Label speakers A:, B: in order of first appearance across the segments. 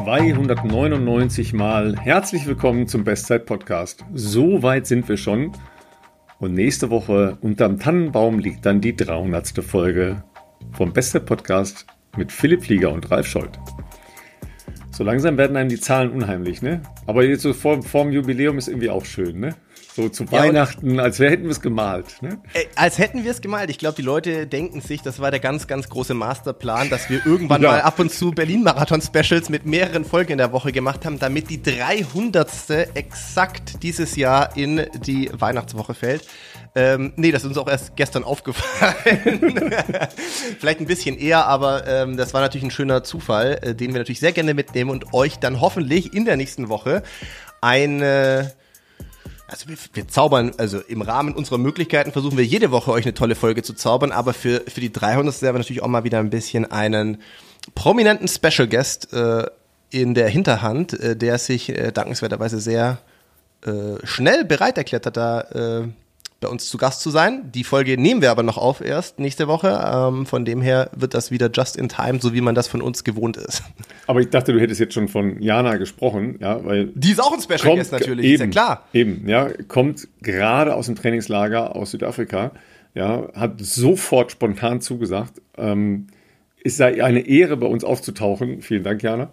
A: 299 Mal herzlich willkommen zum Bestzeit-Podcast. So weit sind wir schon. Und nächste Woche unterm Tannenbaum liegt dann die 300. Folge vom Bestzeit-Podcast mit Philipp Flieger und Ralf Scholz. So langsam werden einem die Zahlen unheimlich, ne? Aber jetzt so vorm Jubiläum ist irgendwie auch schön, ne? So zu Weihnachten, als hätten wir es gemalt, ne?
B: Als hätten wir es gemalt. Ich glaube, die Leute denken sich, das war der ganz, ganz große Masterplan, dass wir irgendwann mal ab und zu Berlin-Marathon-Specials mit mehreren Folgen in der Woche gemacht haben, damit die 300. exakt dieses Jahr in die Weihnachtswoche fällt. Das ist uns auch erst gestern aufgefallen. Vielleicht ein bisschen eher, aber das war natürlich ein schöner Zufall, den wir natürlich sehr gerne mitnehmen und euch dann hoffentlich in der nächsten Woche Also wir zaubern, also im Rahmen unserer Möglichkeiten versuchen wir jede Woche euch eine tolle Folge zu zaubern, aber für die 300. werden wir natürlich auch mal wieder ein bisschen einen prominenten Special Guest in der Hinterhand, der sich dankenswerterweise sehr schnell bereit erklärt hat, da bei uns zu Gast zu sein. Die Folge nehmen wir aber noch auf erst nächste Woche. Von dem her wird das wieder just in time, so wie man das von uns gewohnt ist.
A: Aber ich dachte, du hättest jetzt schon von Jana gesprochen, ja, weil
B: die ist auch ein Special Guest natürlich,
A: eben,
B: ist ja klar.
A: Eben, ja, kommt gerade aus dem Trainingslager aus Südafrika, ja, hat sofort spontan zugesagt. Es sei eine Ehre, bei uns aufzutauchen. Vielen Dank, Jana.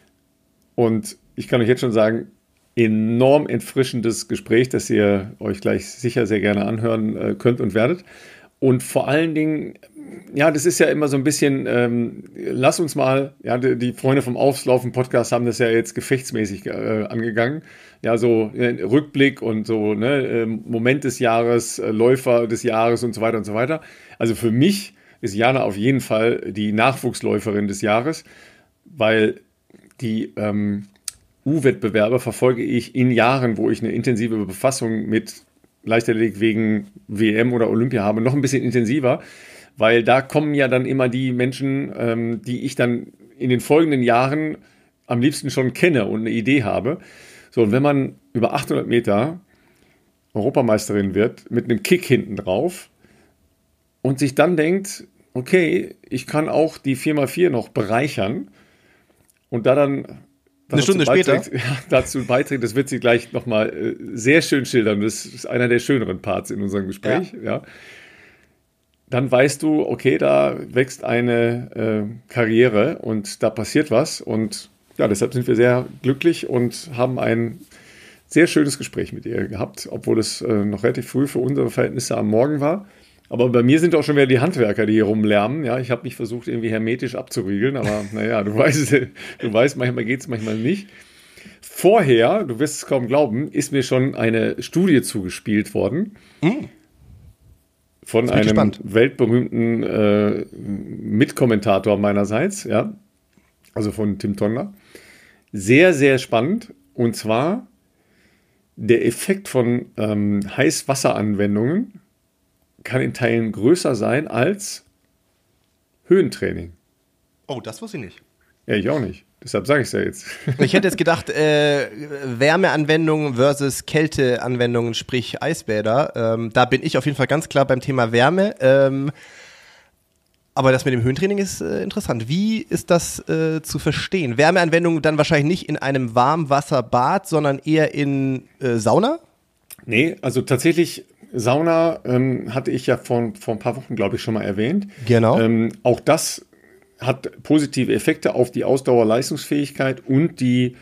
A: Und ich kann euch jetzt schon sagen, enorm entfrischendes Gespräch, das ihr euch gleich sicher sehr gerne anhören könnt und werdet. Und vor allen Dingen, ja, das ist ja immer so ein bisschen, lass uns mal, ja, die Freunde vom Auslaufen-Podcast haben das ja jetzt gefechtsmäßig angegangen. Ja, so Rückblick und so, ne, Moment des Jahres, Läufer des Jahres und so weiter und so weiter. Also für mich ist Jana auf jeden Fall die Nachwuchsläuferin des Jahres, weil die U-Wettbewerbe verfolge ich in Jahren, wo ich eine intensive Befassung mit Leichtathletik wegen WM oder Olympia habe, noch ein bisschen intensiver, weil da kommen ja dann immer die Menschen, die ich dann in den folgenden Jahren am liebsten schon kenne und eine Idee habe. So, und wenn man über 800 Meter Europameisterin wird, mit einem Kick hinten drauf und sich dann denkt, okay, ich kann auch die 4x4 noch bereichern und da dann
B: eine Stunde später
A: dazu beiträgt, das wird sie gleich nochmal sehr schön schildern. Das ist einer der schöneren Parts in unserem Gespräch. Ja. Dann weißt du, okay, da wächst eine Karriere und da passiert was. Und ja, deshalb sind wir sehr glücklich und haben ein sehr schönes Gespräch mit ihr gehabt, obwohl es noch relativ früh für unsere Verhältnisse am Morgen war. Aber bei mir sind auch schon wieder die Handwerker, die hier rumlärmen. Ja, ich habe mich versucht, irgendwie hermetisch abzuriegeln, aber naja, du weißt, manchmal geht es, manchmal nicht. Vorher, du wirst es kaum glauben, ist mir schon eine Studie zugespielt worden von einem weltberühmten Mitkommentator meinerseits, ja, also von Tim Tonder. Sehr, sehr spannend. Und zwar der Effekt von Heißwasseranwendungen kann in Teilen größer sein als Höhentraining.
B: Oh, das wusste ich nicht.
A: Ja, ich auch nicht. Deshalb sage ich es ja jetzt.
B: Ich hätte jetzt gedacht, Wärmeanwendungen versus Kälteanwendungen, sprich Eisbäder. Da bin ich auf jeden Fall ganz klar beim Thema Wärme. Aber das mit dem Höhentraining ist interessant. Wie ist das zu verstehen? Wärmeanwendungen dann wahrscheinlich nicht in einem Warmwasserbad, sondern eher in Sauna?
A: Nee, also tatsächlich Sauna hatte ich ja vor ein paar Wochen, glaube ich, schon mal erwähnt.
B: Genau.
A: Auch das hat positive Effekte auf die Ausdauerleistungsfähigkeit und die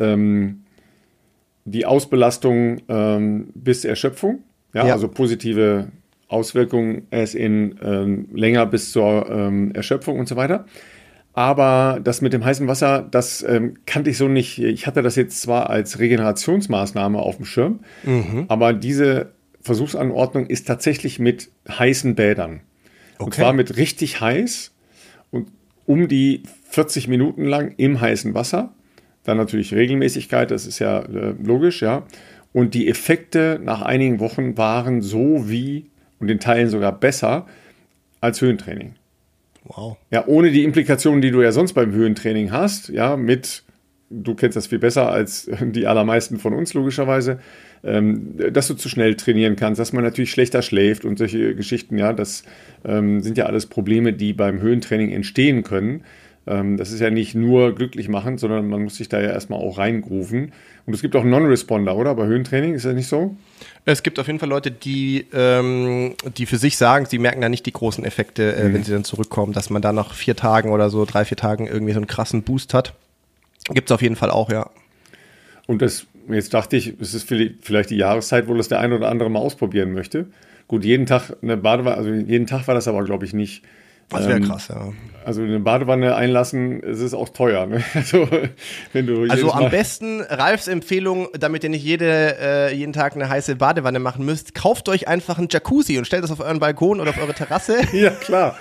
A: Ausbelastung bis Erschöpfung. Ja, also positive Auswirkungen erst in länger bis zur Erschöpfung und so weiter. Aber das mit dem heißen Wasser, das kannte ich so nicht. Ich hatte das jetzt zwar als Regenerationsmaßnahme auf dem Schirm, aber diese Versuchsanordnung ist tatsächlich mit heißen Bädern. Okay. Und zwar mit richtig heiß und um die 40 Minuten lang im heißen Wasser. Dann natürlich Regelmäßigkeit, das ist ja logisch, ja. Und die Effekte nach einigen Wochen waren so wie und in Teilen sogar besser als Höhentraining.
B: Wow.
A: Ja, ohne die Implikationen, die du ja sonst beim Höhentraining hast, ja, du kennst das viel besser als die allermeisten von uns logischerweise, dass du zu schnell trainieren kannst, dass man natürlich schlechter schläft und solche Geschichten, ja, das sind ja alles Probleme, die beim Höhentraining entstehen können. Das ist ja nicht nur glücklich machen, sondern man muss sich da ja erstmal auch reingrooven. Und es gibt auch Non-Responder, oder? Bei Höhentraining, ist das nicht so?
B: Es gibt auf jeden Fall Leute, die für sich sagen, sie merken da nicht die großen Effekte, wenn sie dann zurückkommen, dass man da nach 4 Tagen oder so, 3-4 Tagen irgendwie so einen krassen Boost hat. Gibt es auf jeden Fall auch, ja.
A: Und jetzt dachte ich, es ist vielleicht die Jahreszeit, wo das der eine oder andere mal ausprobieren möchte. Gut, jeden Tag eine Badewanne, also jeden Tag war das aber, glaube ich, nicht.
B: Das wäre krass, ja.
A: Also eine Badewanne einlassen, es ist auch teuer. Ne?
B: Also am besten, Ralfs Empfehlung, damit ihr nicht jeden Tag eine heiße Badewanne machen müsst, kauft euch einfach einen Jacuzzi und stellt das auf euren Balkon oder auf eure Terrasse.
A: Ja, klar.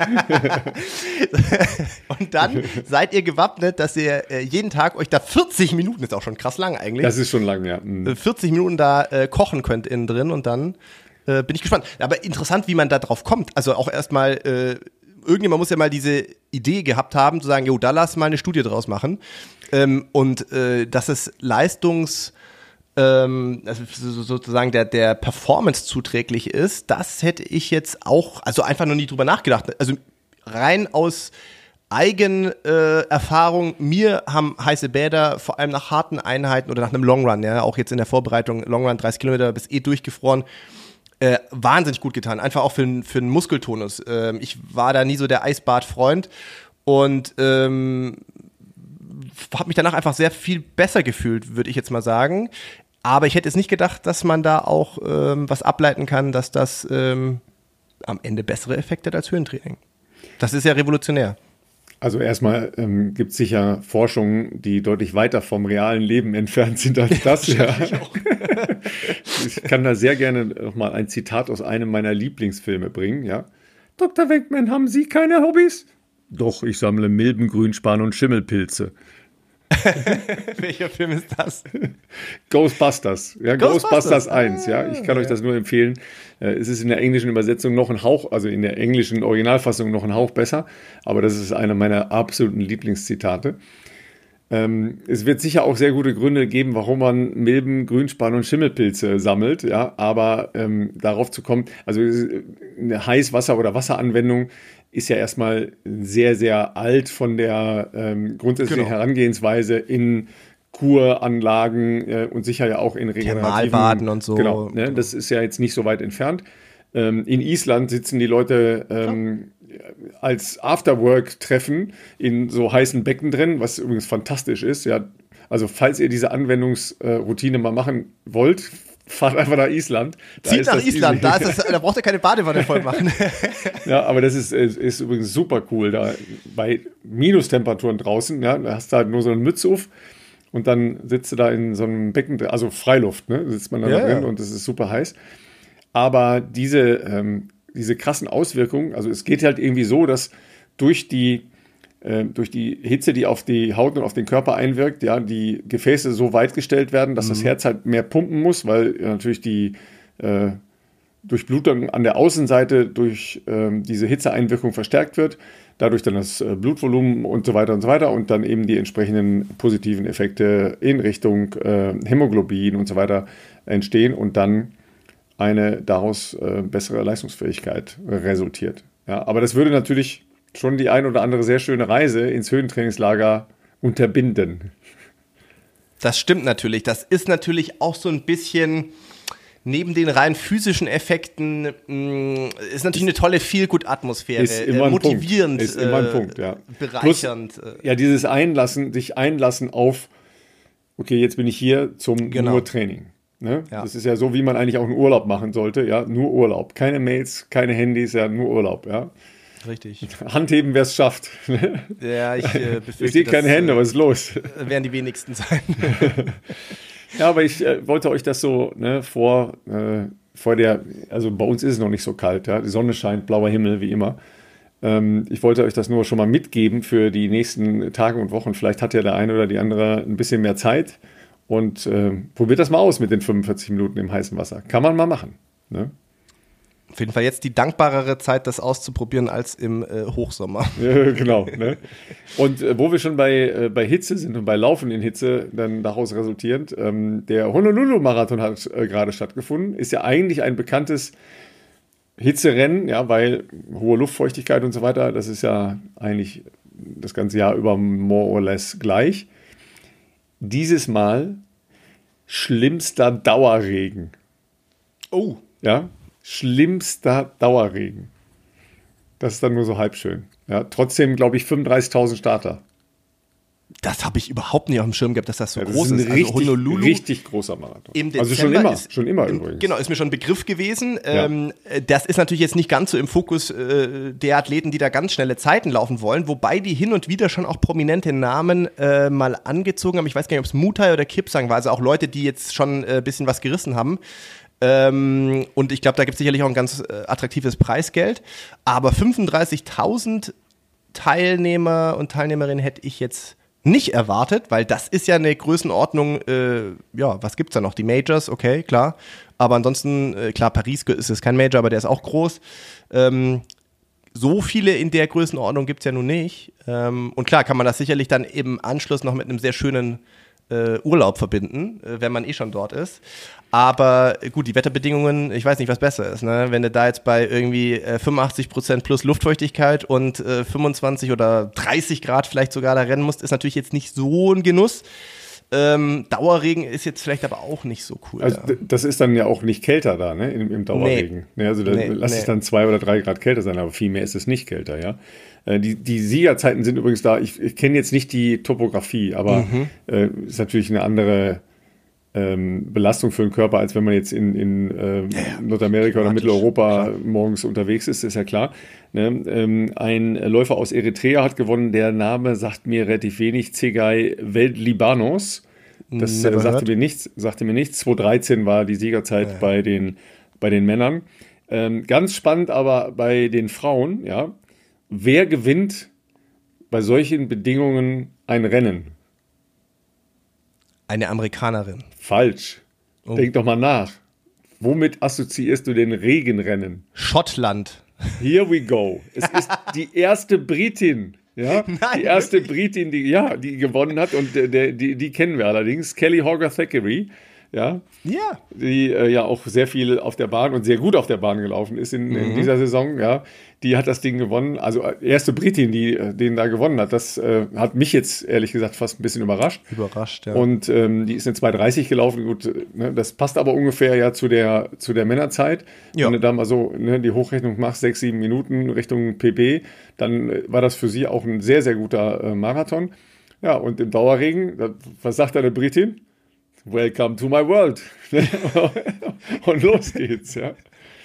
B: Und dann seid ihr gewappnet, dass ihr jeden Tag euch da 40 Minuten, ist auch schon krass lang eigentlich.
A: Das ist schon lang, ja.
B: 40 Minuten da kochen könnt innen drin und dann bin ich gespannt. Aber interessant, wie man da drauf kommt. Also auch erstmal irgendjemand muss ja mal diese Idee gehabt haben, zu sagen, jo, da lass mal eine Studie draus machen. Dass es also sozusagen der Performance zuträglich ist, das hätte ich jetzt auch, also einfach noch nie drüber nachgedacht. Also rein aus Eigenerfahrung, mir haben heiße Bäder vor allem nach harten Einheiten oder nach einem Longrun, ja, auch jetzt in der Vorbereitung, Longrun 30 Kilometer bis durchgefroren, wahnsinnig gut getan, einfach auch für einen Muskeltonus. Ich war da nie so der Eisbad-Freund und habe mich danach einfach sehr viel besser gefühlt, würde ich jetzt mal sagen. Aber ich hätte jetzt nicht gedacht, dass man da auch was ableiten kann, dass das am Ende bessere Effekte hat als Höhentraining. Das ist ja revolutionär.
A: Also erstmal gibt es sicher Forschungen, die deutlich weiter vom realen Leben entfernt sind als das. Ja. Ich kann da sehr gerne noch mal ein Zitat aus einem meiner Lieblingsfilme bringen. Ja. Dr. Wenkman, haben Sie keine Hobbys? Doch, ich sammle Milben, Grünspan und Schimmelpilze.
B: Welcher Film ist das?
A: Ghostbusters. Ja, Ghostbusters 1. Ja, ich kann euch das nur empfehlen. Es ist in der englischen Übersetzung noch ein Hauch, also in der englischen Originalfassung noch ein Hauch besser. Aber das ist einer meiner absoluten Lieblingszitate. Es wird sicher auch sehr gute Gründe geben, warum man Milben, Grünspan und Schimmelpilze sammelt. Ja, aber darauf zu kommen, also eine Heißwasser- oder Wasseranwendung ist ja erstmal sehr, sehr alt von der grundsätzlichen Herangehensweise in Kuranlagen und sicher ja auch in regenerativen
B: Thermalbaden und so.
A: Genau, ne, das ist ja jetzt nicht so weit entfernt. In Island sitzen die Leute als Afterwork-Treffen in so heißen Becken drin, was übrigens fantastisch ist. Ja, also falls ihr diese Anwendungsroutine mal machen wollt, fahrt einfach nach Island.
B: Zieht nach Island, da braucht ihr keine Badewanne voll machen.
A: Ja, aber das ist übrigens super cool, da bei Minustemperaturen draußen, ja, da hast du halt nur so einen Mütze auf und dann sitzt du da in so einem Becken, also Freiluft, ne, sitzt man da drin und es ist super heiß. Aber diese krassen Auswirkungen, also es geht halt irgendwie so, dass durch die Hitze, die auf die Haut und auf den Körper einwirkt, ja, die Gefäße so weit gestellt werden, dass das Herz halt mehr pumpen muss, weil natürlich die Durchblutung an der Außenseite durch diese Hitzeeinwirkung verstärkt wird, dadurch dann das Blutvolumen und so weiter und dann eben die entsprechenden positiven Effekte in Richtung Hämoglobin und so weiter entstehen und dann eine daraus bessere Leistungsfähigkeit resultiert. Ja, aber das würde natürlich schon die ein oder andere sehr schöne Reise ins Höhentrainingslager unterbinden.
B: Das stimmt natürlich. Das ist natürlich auch so ein bisschen, neben den rein physischen Effekten, ist natürlich eine tolle Feel-Good-Atmosphäre.
A: Ist immer
B: motivierend,
A: ist immer ein Punkt, ja.
B: Bereichernd.
A: Plus, ja, dieses sich einlassen auf, okay, jetzt bin ich hier zum nur Training. Ne? Ja. Das ist ja so, wie man eigentlich auch einen Urlaub machen sollte. Ja, nur Urlaub. Keine Mails, keine Handys, ja, nur Urlaub. Ja.
B: Richtig.
A: Handheben, wer es schafft.
B: Ja, ich befürchte,
A: ich sehe keine Hände, was ist los?
B: Werden die wenigsten sein.
A: Ja, aber ich wollte euch das so vor also bei uns ist es noch nicht so kalt, ja? Die Sonne scheint, blauer Himmel, wie immer. Ich wollte euch das nur schon mal mitgeben für die nächsten Tage und Wochen. Vielleicht hat ja der eine oder die andere ein bisschen mehr Zeit und probiert das mal aus mit den 45 Minuten im heißen Wasser. Kann man mal machen, ne?
B: Auf jeden Fall jetzt die dankbarere Zeit, das auszuprobieren, als im Hochsommer.
A: Ja, genau. Ne? Und wo wir schon bei Hitze sind und bei Laufen in Hitze, dann daraus resultierend, der Honolulu-Marathon hat gerade stattgefunden. Ist ja eigentlich ein bekanntes Hitzerennen, ja, weil hohe Luftfeuchtigkeit und so weiter, das ist ja eigentlich das ganze Jahr über more or less gleich. Dieses Mal schlimmster Dauerregen.
B: Oh.
A: Ja, schlimmster Dauerregen. Das ist dann nur so halb schön. Ja, trotzdem, glaube ich, 35.000 Starter.
B: Das habe ich überhaupt nicht auf dem Schirm gehabt, dass das so
A: Ja, das
B: groß ist.
A: Also richtig großer Marathon.
B: Im
A: Also schon immer übrigens.
B: Genau, ist mir schon ein Begriff gewesen.
A: Ja.
B: Das ist natürlich jetzt nicht ganz so im Fokus der Athleten, die da ganz schnelle Zeiten laufen wollen, wobei die hin und wieder schon auch prominente Namen mal angezogen haben. Ich weiß gar nicht, ob es Mutai oder Kipsang war, also auch Leute, die jetzt schon ein bisschen was gerissen haben. Und ich glaube, da gibt es sicherlich auch ein ganz attraktives Preisgeld. Aber 35.000 Teilnehmer und Teilnehmerinnen hätte ich jetzt nicht erwartet, weil das ist ja eine Größenordnung, was gibt's da noch? Die Majors, okay, klar. Aber ansonsten, klar, Paris ist es kein Major, aber der ist auch groß. So viele in der Größenordnung gibt's ja nun nicht. Und klar, kann man das sicherlich dann im Anschluss noch mit einem sehr schönen Urlaub verbinden, wenn man schon dort ist. Aber gut, die Wetterbedingungen, ich weiß nicht, was besser ist. Ne? Wenn du da jetzt bei irgendwie 85% plus Luftfeuchtigkeit und 25 oder 30 Grad vielleicht sogar da rennen musst, ist natürlich jetzt nicht so ein Genuss. Dauerregen ist jetzt vielleicht aber auch nicht so cool.
A: Also das ist dann ja auch nicht kälter da, ne, im Dauerregen. Nee. Also lass es dann 2 oder 3 Grad kälter sein, aber viel mehr ist es nicht kälter, ja. Die Siegerzeiten sind übrigens da, ich kenne jetzt nicht die Topografie, aber ist natürlich eine andere Belastung für den Körper, als wenn man jetzt in Nordamerika oder Mitteleuropa morgens unterwegs ist ja klar. Ne? Ein Läufer aus Eritrea hat gewonnen, der Name sagt mir relativ wenig, Tsegay Libanos. Das sagte mir nichts. 2013 war die Siegerzeit bei den Männern. Ganz spannend aber bei den Frauen, ja, wer gewinnt bei solchen Bedingungen ein Rennen?
B: Eine Amerikanerin.
A: Falsch. Oh. Denk doch mal nach. Womit assoziierst du den Regenrennen?
B: Schottland.
A: Here we go. Es ist die erste Britin. Ja?
B: Nein,
A: die erste Britin, die gewonnen hat. Und die kennen wir allerdings. Kelly Hogarth-Thackeray. Ja.
B: Ja.
A: Die ja auch sehr viel auf der Bahn und sehr gut auf der Bahn gelaufen ist in dieser Saison. Ja. Die hat das Ding gewonnen. Also erste Britin, die den da gewonnen hat. Das hat mich jetzt ehrlich gesagt fast ein bisschen überrascht.
B: Ja.
A: Und die ist in 2:30 gelaufen. Gut, ne, das passt aber ungefähr ja zu der Männerzeit. Ja. Wenn du da mal so die Hochrechnung machst, 6-7 Minuten Richtung PB, dann war das für sie auch ein sehr, sehr guter Marathon. Ja, und im Dauerregen, was sagt eine Britin? Welcome to my world. Und los geht's, ja.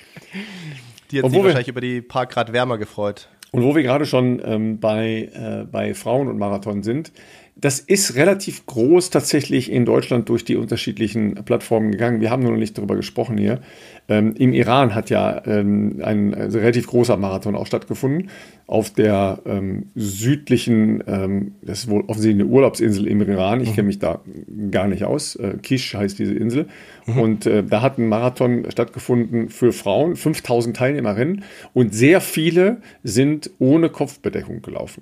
B: Die hat sich wahrscheinlich über die paar Grad wärmer gefreut.
A: Und wo wir gerade schon bei Frauen und Marathon sind, das ist relativ groß tatsächlich in Deutschland durch die unterschiedlichen Plattformen gegangen. Wir haben noch nicht darüber gesprochen hier. Im Iran hat ja ein relativ großer Marathon auch stattgefunden. Auf der südlichen, das ist wohl offensichtlich eine Urlaubsinsel im Iran. Ich kenne mich da gar nicht aus. Kish heißt diese Insel. Und da hat ein Marathon stattgefunden für Frauen, 5.000 Teilnehmerinnen. Und sehr viele sind ohne Kopfbedeckung gelaufen.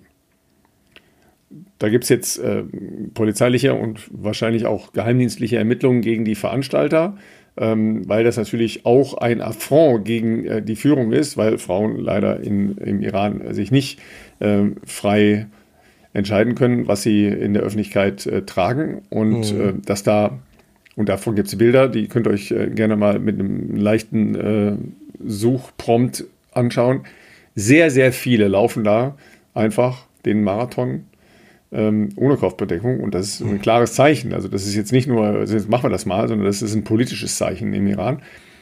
A: Da gibt es jetzt polizeiliche und wahrscheinlich auch geheimdienstliche Ermittlungen gegen die Veranstalter, weil das natürlich auch ein Affront gegen die Führung ist, weil Frauen leider im Iran sich nicht frei entscheiden können, was sie in der Öffentlichkeit tragen. Und und davon gibt es Bilder, die könnt ihr euch gerne mal mit einem leichten Suchprompt anschauen. Sehr, sehr viele laufen da einfach den Marathon ohne Kopfbedeckung, und das ist ein klares Zeichen. Also das ist jetzt nicht nur, jetzt machen wir das mal, sondern das ist ein politisches Zeichen im Iran.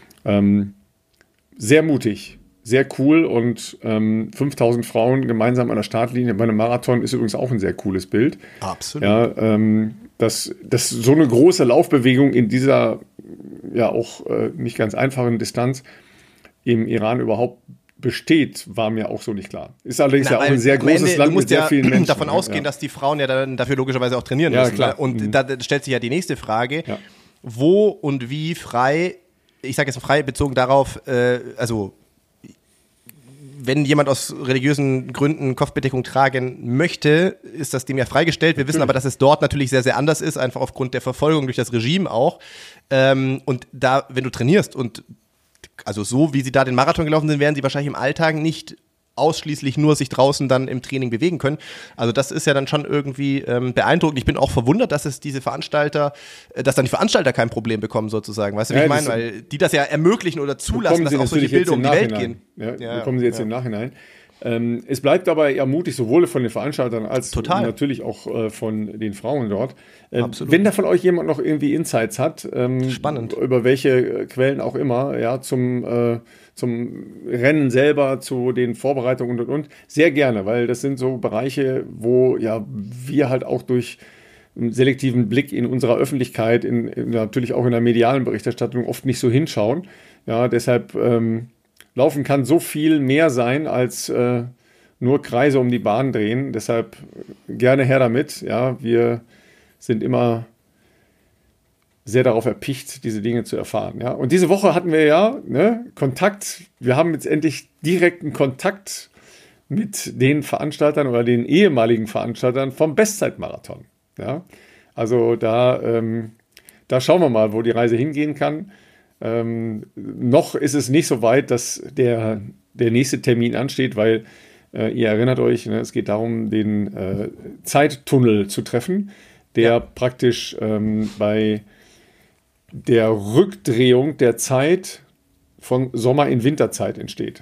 A: Sehr mutig, sehr cool, und 5.000 Frauen gemeinsam an der Startlinie bei einem Marathon ist übrigens auch ein sehr cooles Bild.
B: Absolut.
A: Ja, dass so eine große Laufbewegung in dieser ja auch nicht ganz einfachen Distanz im Iran überhaupt besteht, war mir auch so nicht klar. Ist allerdings ja auch ein sehr großes Land mit sehr vielen Menschen.
B: Du musst davon ausgehen, dass die Frauen ja dann dafür logischerweise auch trainieren müssen. Klar. Und da stellt sich ja die nächste Frage, wo und wie frei, ich sage jetzt frei bezogen darauf, also wenn jemand aus religiösen Gründen Kopfbedeckung tragen möchte, ist das dem ja freigestellt. Wir wissen aber, dass es dort natürlich sehr, sehr anders ist, einfach aufgrund der Verfolgung durch das Regime auch. Und da, wenn du trainierst und also so, wie sie da den Marathon gelaufen sind, werden sie wahrscheinlich im Alltag nicht ausschließlich nur sich draußen dann im Training bewegen können. Also das ist ja dann schon irgendwie beeindruckend. Ich bin auch verwundert, dass es dass dann die Veranstalter kein Problem bekommen sozusagen. Weißt du, wie ich meine? Weil die das ja ermöglichen oder zulassen, dass auch solche Bilder um die Welt gehen.
A: Bekommen sie jetzt im Nachhinein. Es bleibt aber ja mutig, sowohl von den Veranstaltern als natürlich auch von den Frauen dort. Wenn da von euch jemand noch irgendwie Insights hat,
B: spannend,
A: über welche Quellen auch immer, ja, zum Rennen selber, zu den Vorbereitungen und, sehr gerne, weil das sind so Bereiche, wo ja wir halt auch durch einen selektiven Blick in unserer Öffentlichkeit, natürlich auch in der medialen Berichterstattung oft nicht so hinschauen. Ja, deshalb Laufen kann so viel mehr sein als nur Kreise um die Bahn drehen. Deshalb gerne her damit. Ja, wir sind immer sehr darauf erpicht, diese Dinge zu erfahren. Ja. Und diese Woche hatten wir Kontakt. Wir haben jetzt endlich direkten Kontakt mit den Veranstaltern oder den ehemaligen Veranstaltern vom Bestzeitmarathon. Ja. Also da schauen wir mal, wo die Reise hingehen kann. Noch ist es nicht so weit, dass der nächste Termin ansteht, weil ihr erinnert euch, es geht darum, den Zeittunnel zu treffen, der praktisch bei der Rückdrehung der Zeit von Sommer- in Winterzeit entsteht.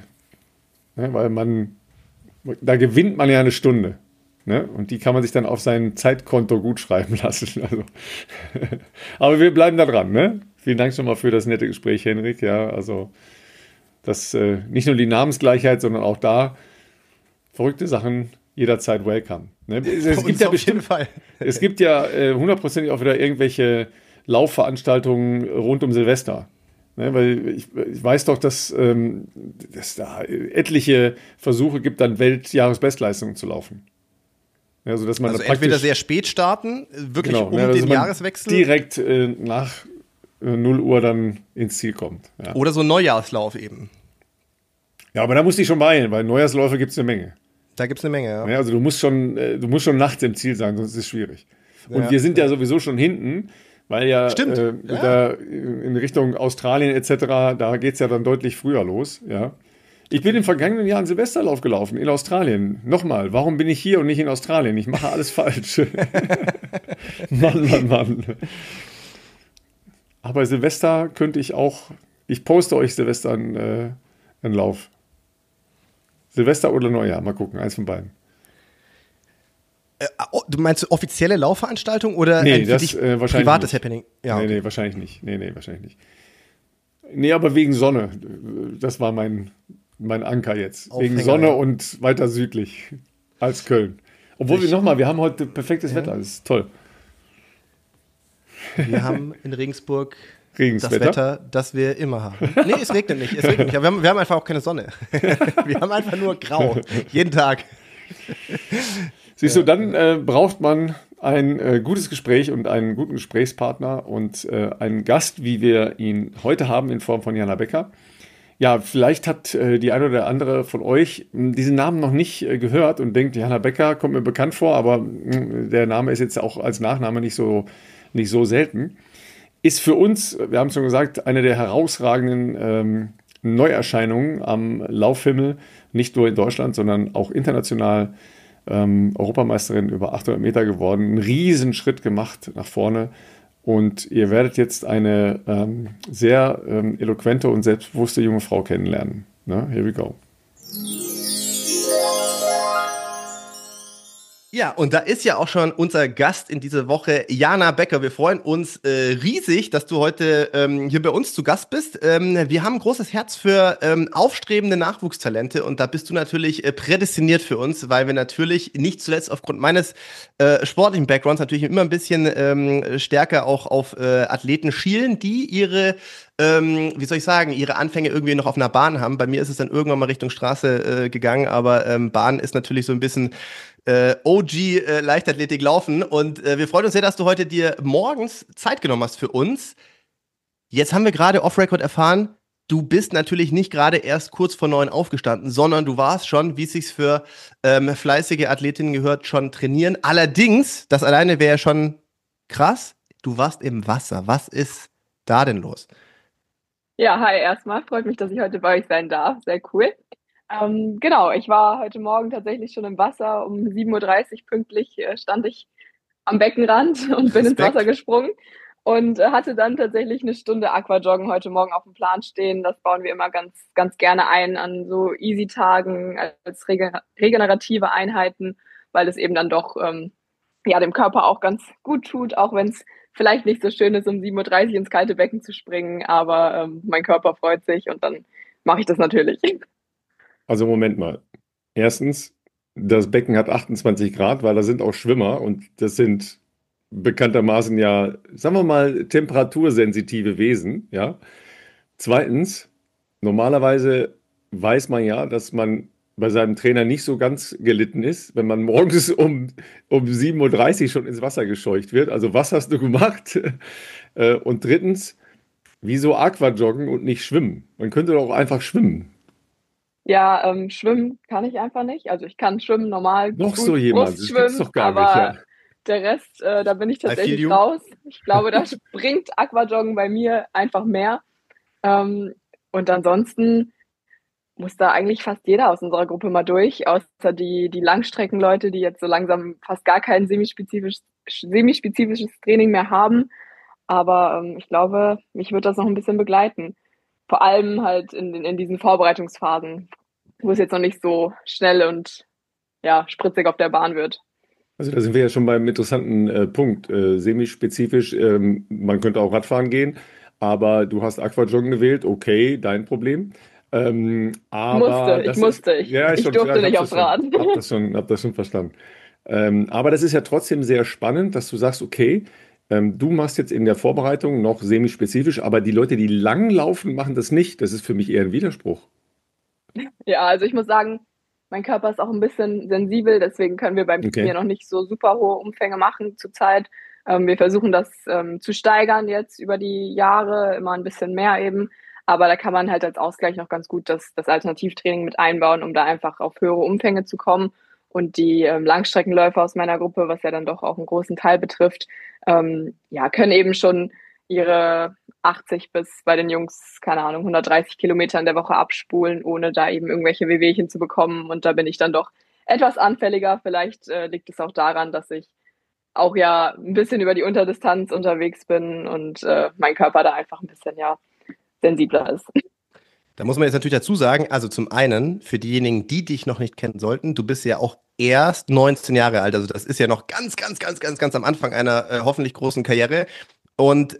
A: Weil da gewinnt man ja eine Stunde. Ne? Und die kann man sich dann auf sein Zeitkonto gut schreiben lassen. Also. Aber wir bleiben da dran, ne? Vielen Dank schon mal für das nette Gespräch, Henrik. Ja, also das nicht nur die Namensgleichheit, sondern auch da verrückte Sachen jederzeit welcome. Ne? Es gibt ja bestimmt, es gibt ja hundertprozentig auch wieder irgendwelche Laufveranstaltungen rund um Silvester. Ne? Weil ich weiß doch, dass da etliche Versuche gibt, dann Weltjahresbestleistungen zu laufen. Ja, dass man
B: also entweder sehr spät starten, wirklich den Jahreswechsel.
A: Direkt nach 0 Uhr dann ins Ziel kommt. Ja.
B: Oder so ein Neujahrslauf eben.
A: Ja, aber da musst du dich schon beeilen, weil Neujahrsläufe gibt es eine Menge.
B: Da gibt es eine Menge, ja.
A: Ja. Also du musst schon nachts im Ziel sein, sonst ist es schwierig. Und wir sind ja sowieso schon hinten, weil da in Richtung Australien etc., da geht es ja dann deutlich früher los. Ja. Ich bin im vergangenen Jahr einen Silvesterlauf gelaufen in Australien. Nochmal, warum bin ich hier und nicht in Australien? Ich mache alles falsch. Mann. Aber Silvester könnte ich poste euch Silvester einen Lauf. Silvester oder Neujahr, mal gucken, eins von beiden.
B: Du meinst offizielle Laufveranstaltung oder
A: nee,
B: für dich privates
A: nicht.
B: Happening? Ja,
A: okay. Nee, wahrscheinlich nicht. Nee, wahrscheinlich nicht. Nee, aber wegen Sonne. Das war mein Anker jetzt. Aufhänger, wegen Sonne und weiter südlich als Köln. Obwohl wir haben heute perfektes Wetter, das ist toll.
B: Wir haben in Regensburg das Wetter, das wir immer haben. Nee, es regnet nicht. Aber wir haben einfach auch keine Sonne. Wir haben einfach nur grau. Jeden Tag.
A: Siehst du, dann braucht man ein gutes Gespräch und einen guten Gesprächspartner und einen Gast, wie wir ihn heute haben, in Form von Jana Becker. Ja, vielleicht hat die eine oder andere von euch diesen Namen noch nicht gehört und denkt, Jana Becker kommt mir bekannt vor, aber der Name ist jetzt auch als Nachname nicht so selten. Ist für uns, wir haben es schon gesagt, eine der herausragenden Neuerscheinungen am Laufhimmel, nicht nur in Deutschland, sondern auch international. Europameisterin über 800 Meter geworden, einen riesen Schritt gemacht nach vorne und ihr werdet jetzt eine sehr eloquente und selbstbewusste junge Frau kennenlernen. Ne? Here we go.
B: Ja, und da ist ja auch schon unser Gast in dieser Woche, Jana Becker. Wir freuen uns riesig, dass du heute hier bei uns zu Gast bist. Wir haben ein großes Herz für aufstrebende Nachwuchstalente und da bist du natürlich prädestiniert für uns, weil wir natürlich nicht zuletzt aufgrund meines sportlichen Backgrounds natürlich immer ein bisschen stärker auch auf Athleten schielen, die ihre ihre Anfänge irgendwie noch auf einer Bahn haben. Bei mir ist es dann irgendwann mal Richtung Straße gegangen, aber Bahn ist natürlich so ein bisschen OG Leichtathletik laufen und wir freuen uns sehr, dass du heute dir morgens Zeit genommen hast für uns. Jetzt haben wir gerade off-Record erfahren, du bist natürlich nicht gerade erst kurz vor 9 aufgestanden, sondern du warst schon, wie es sich für fleißige Athletinnen gehört, schon trainieren. Allerdings, das alleine wäre ja schon krass, du warst im Wasser. Was ist da denn los?
C: Ja, hi erstmal. Freut mich, dass ich heute bei euch sein darf. Sehr cool. Genau, ich war heute Morgen tatsächlich schon im Wasser. Um 7:30 Uhr pünktlich stand ich am Beckenrand und bin ins Wasser
B: Respekt.
C: gesprungen und hatte dann tatsächlich eine Stunde Aquajoggen heute Morgen auf dem Plan stehen. Das bauen wir immer ganz, ganz gerne ein an so Easy-Tagen als regenerative Einheiten, weil es eben dann doch ja, dem Körper auch ganz gut tut, auch wenn es vielleicht nicht so schön ist, um 7:30 Uhr ins kalte Becken zu springen, aber mein Körper freut sich und dann mache ich das natürlich.
A: Also Moment mal. Erstens, das Becken hat 28 Grad, weil da sind auch Schwimmer und das sind bekanntermaßen ja, sagen wir mal, temperatursensitive Wesen, ja. Zweitens, normalerweise weiß man ja, dass man bei seinem Trainer nicht so ganz gelitten ist, wenn man morgens um 7:30 Uhr schon ins Wasser gescheucht wird. Also was hast du gemacht? Und drittens, wieso Aquajoggen und nicht schwimmen? Man könnte doch auch einfach schwimmen.
C: Ja, schwimmen kann ich einfach nicht. Also ich kann schwimmen normal
A: Noch so
C: gut
A: jemand, das gibt's
C: Brustschwimmen,
A: doch gar nicht,
C: aber
A: ja.
C: der Rest, da bin ich
B: I feel
C: tatsächlich
B: you.
C: raus. Ich glaube, da springt Aquajoggen bei mir einfach mehr. Ähm, und ansonsten muss da eigentlich fast jeder aus unserer Gruppe mal durch, außer die Langstreckenleute, die jetzt so langsam fast gar kein semispezifisches Training mehr haben. Aber ich glaube, mich wird das noch ein bisschen begleiten. Vor allem halt in diesen Vorbereitungsphasen, wo es jetzt noch nicht so schnell und ja, spritzig auf der Bahn wird.
A: Also da sind wir ja schon beim interessanten Punkt. Semispezifisch, man könnte auch Radfahren gehen, aber du hast Aquajoggen gewählt, okay, dein Problem. Aber
C: Ich
A: das ist,
C: musste,
A: ja, ist
C: ich
A: schon, ja,
C: durfte
A: ich
C: nicht aufs Rad.
A: hab das schon verstanden. Aber das ist ja trotzdem sehr spannend, dass du sagst, okay, du machst jetzt in der Vorbereitung noch semispezifisch, aber die Leute, die lang laufen, machen das nicht. Das ist für mich eher ein Widerspruch.
C: Ja, also ich muss sagen, mein Körper ist auch ein bisschen sensibel, deswegen können wir bei
A: Okay.
C: mir noch nicht so super hohe Umfänge machen zurzeit. Wir versuchen das zu steigern jetzt über die Jahre, immer ein bisschen mehr eben. Aber da kann man halt als Ausgleich noch ganz gut das Alternativtraining mit einbauen, um da einfach auf höhere Umfänge zu kommen. Und die Langstreckenläufer aus meiner Gruppe, was ja dann doch auch einen großen Teil betrifft, ja, können eben schon ihre 80 bis bei den Jungs, keine Ahnung, 130 Kilometer in der Woche abspulen, ohne da eben irgendwelche Wehwehchen zu bekommen. Und da bin ich dann doch etwas anfälliger. Vielleicht liegt es auch daran, dass ich auch ja ein bisschen über die Unterdistanz unterwegs bin und mein Körper da einfach ein bisschen ja sensibler ist.
B: Da muss man jetzt natürlich dazu sagen, also zum einen, für diejenigen, die dich noch nicht kennen sollten, du bist ja auch erst 19 Jahre alt, also das ist ja noch ganz, ganz, ganz, ganz, ganz am Anfang einer hoffentlich großen Karriere. Und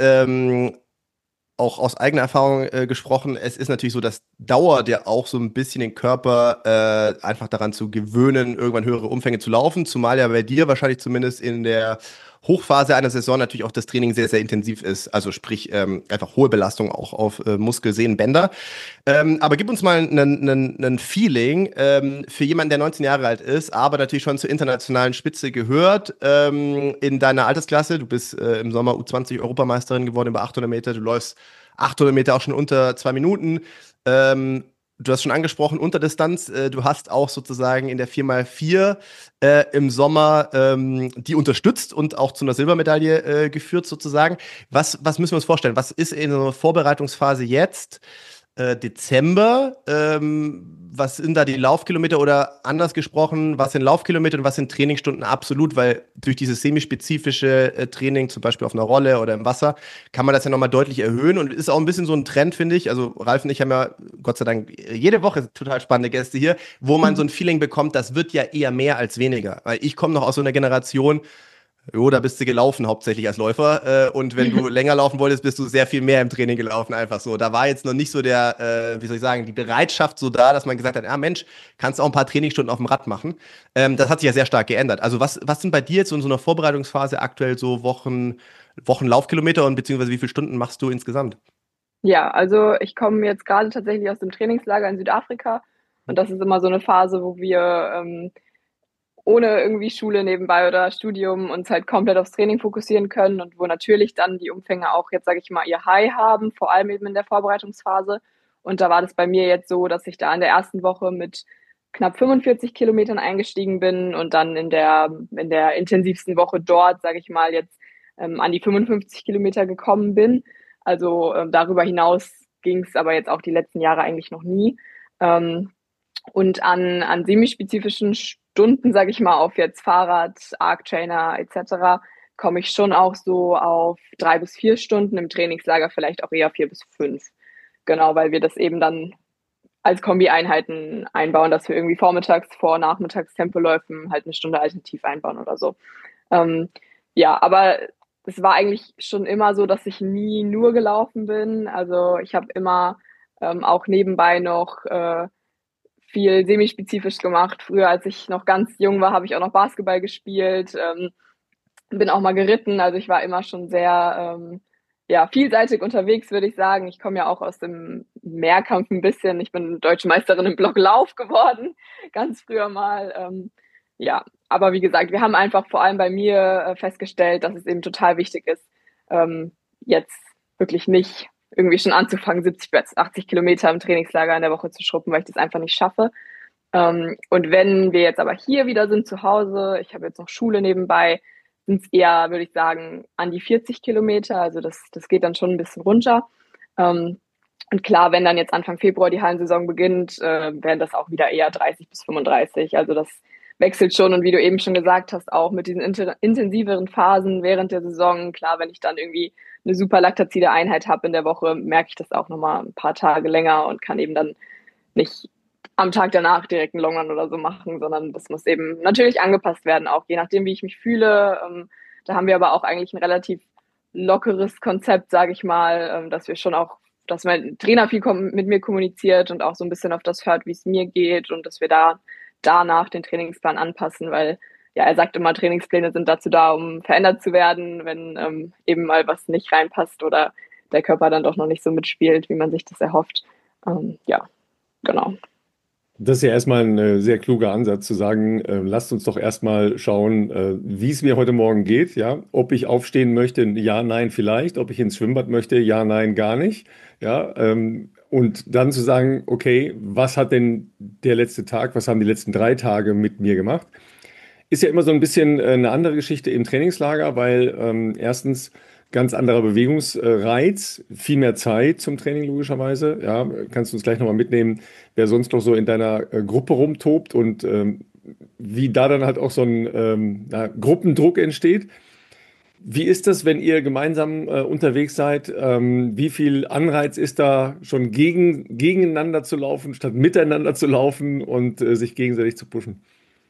B: auch aus eigener Erfahrung gesprochen, es ist natürlich so, dass dauert ja auch so ein bisschen den Körper einfach daran zu gewöhnen, irgendwann höhere Umfänge zu laufen, zumal ja bei dir wahrscheinlich zumindest in der Hochphase einer Saison natürlich auch das Training sehr, sehr intensiv ist. Also sprich einfach hohe Belastung auch auf Muskel, Sehnen, Bänder. Aber gib uns mal ein Feeling für jemanden, der 19 Jahre alt ist, aber natürlich schon zur internationalen Spitze gehört in deiner Altersklasse. Du bist im Sommer U20-Europameisterin geworden über 800 Meter. Du läufst 800 Meter auch schon unter 2 Minuten. Du hast schon angesprochen, Unterdistanz. Du hast auch sozusagen in der 4x4 im Sommer die unterstützt und auch zu einer Silbermedaille geführt sozusagen. Was müssen wir uns vorstellen? Was ist in so einer Vorbereitungsphase jetzt? Dezember. Was sind da die Laufkilometer oder anders gesprochen, was sind Laufkilometer und was sind Trainingsstunden absolut? Weil durch dieses semispezifische Training, zum Beispiel auf einer Rolle oder im Wasser, kann man das ja nochmal deutlich erhöhen und ist auch ein bisschen so ein Trend, finde ich. Also Ralf und ich haben ja Gott sei Dank jede Woche total spannende Gäste hier, wo man so ein Feeling bekommt, das wird ja eher mehr als weniger. Weil ich komme noch aus so einer Generation, jo, da bist du gelaufen hauptsächlich als Läufer. Und wenn du länger laufen wolltest, bist du sehr viel mehr im Training gelaufen, einfach so. Da war jetzt noch nicht so der, wie soll ich sagen, die Bereitschaft so da, dass man gesagt hat, ja Mensch, kannst auch ein paar Trainingsstunden auf dem Rad machen. Das hat sich ja sehr stark geändert. Also was sind bei dir jetzt so in so einer Vorbereitungsphase aktuell so Wochen Laufkilometer und beziehungsweise wie viele Stunden machst du insgesamt?
C: Ja, also ich komme jetzt gerade tatsächlich aus dem Trainingslager in Südafrika und das ist immer so eine Phase, wo wir ohne irgendwie Schule nebenbei oder Studium uns halt komplett aufs Training fokussieren können und wo natürlich dann die Umfänge auch jetzt, sage ich mal, ihr High haben, vor allem eben in der Vorbereitungsphase. Und da war das bei mir jetzt so, dass ich da in der ersten Woche mit knapp 45 Kilometern eingestiegen bin und dann in der intensivsten Woche dort, sage ich mal, jetzt an die 55 Kilometer gekommen bin. Also darüber hinaus ging es aber jetzt auch die letzten Jahre eigentlich noch nie. Ähm, Und an semispezifischen Stunden, sage ich mal, auf jetzt Fahrrad, Arc-Trainer etc., komme ich schon auch so auf 3 bis 4 Stunden, im Trainingslager vielleicht auch eher 4 bis 5. Genau, weil wir das eben dann als Kombi-Einheiten einbauen, dass wir irgendwie vormittags, nachmittags Tempoläufen halt eine Stunde alternativ einbauen oder so. Ähm, ja, aber es war eigentlich schon immer so, dass ich nie nur gelaufen bin. Also ich habe immer auch nebenbei noch viel semispezifisch gemacht. Früher, als ich noch ganz jung war, habe ich auch noch Basketball gespielt, bin auch mal geritten. Also ich war immer schon sehr ja, vielseitig unterwegs, würde ich sagen. Ich komme ja auch aus dem Mehrkampf ein bisschen. Ich bin Deutsche Meisterin im Blocklauf geworden, ganz früher mal. Ja, aber wie gesagt, wir haben einfach vor allem bei mir festgestellt, dass es eben total wichtig ist, jetzt wirklich nicht irgendwie schon anzufangen, 70 bis 80 Kilometer im Trainingslager in der Woche zu schruppen, weil ich das einfach nicht schaffe. Und wenn wir jetzt aber hier wieder sind zu Hause, ich habe jetzt noch Schule nebenbei, sind es eher, würde ich sagen, an die 40 Kilometer. Also das geht dann schon ein bisschen runter. Und klar, wenn dann jetzt Anfang Februar die Hallensaison beginnt, werden das auch wieder eher 30 bis 35. Also das wechselt schon. Und wie du eben schon gesagt hast, auch mit diesen intensiveren Phasen während der Saison. Klar, wenn ich dann irgendwie eine super laktazide Einheit habe in der Woche, merke ich das auch nochmal ein paar Tage länger und kann eben dann nicht am Tag danach direkt einen Longrun oder so machen, sondern das muss eben natürlich angepasst werden, auch je nachdem, wie ich mich fühle. Da haben wir aber auch eigentlich ein relativ lockeres Konzept, sage ich mal, dass wir schon auch, dass mein Trainer viel mit mir kommuniziert und auch so ein bisschen auf das hört, wie es mir geht und dass wir danach den Trainingsplan anpassen, weil ja, er sagt immer, Trainingspläne sind dazu da, um verändert zu werden, wenn eben mal was nicht reinpasst oder der Körper dann doch noch nicht so mitspielt, wie man sich das erhofft. Ja, genau.
A: Das ist ja erstmal ein sehr kluger Ansatz zu sagen, lasst uns doch erstmal schauen, wie es mir heute Morgen geht, ja, ob ich aufstehen möchte, ja, nein, vielleicht, ob ich ins Schwimmbad möchte, ja, nein, gar nicht, ja, und dann zu sagen, okay, was hat denn der letzte Tag, was haben die letzten 3 Tage mit mir gemacht? Ist ja immer so ein bisschen eine andere Geschichte im Trainingslager, weil erstens ganz anderer Bewegungsreiz, viel mehr Zeit zum Training logischerweise. Ja, kannst du uns gleich nochmal mitnehmen, wer sonst noch so in deiner Gruppe rumtobt und wie da dann halt auch so ein Gruppendruck entsteht. Wie ist das, wenn ihr gemeinsam unterwegs seid? Wie viel Anreiz ist da schon gegeneinander zu laufen, statt miteinander zu laufen und sich gegenseitig zu pushen?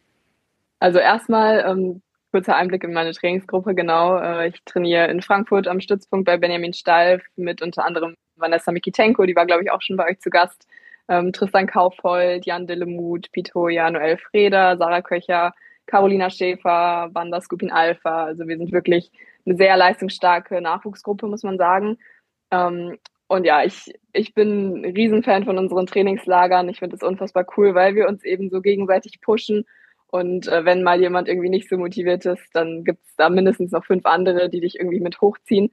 C: Also erstmal kurzer Einblick in meine Trainingsgruppe, genau. Ich trainiere in Frankfurt am Stützpunkt bei Benjamin Steif mit unter anderem Vanessa Mikitenko, die war, glaube ich, auch schon bei euch zu Gast, Tristan Kaufhold, Jan Dillemuth, Pitoja, Noel Freder, Sarah Köcher, Carolina Schäfer, Wanda Skupin Alpha. Also wir sind wirklich eine sehr leistungsstarke Nachwuchsgruppe, muss man sagen. Und ja, ich bin ein Riesenfan von unseren Trainingslagern. Ich finde es unfassbar cool, weil wir uns eben so gegenseitig pushen und wenn mal jemand irgendwie nicht so motiviert ist, dann gibt es da mindestens noch 5 andere, die dich irgendwie mit hochziehen.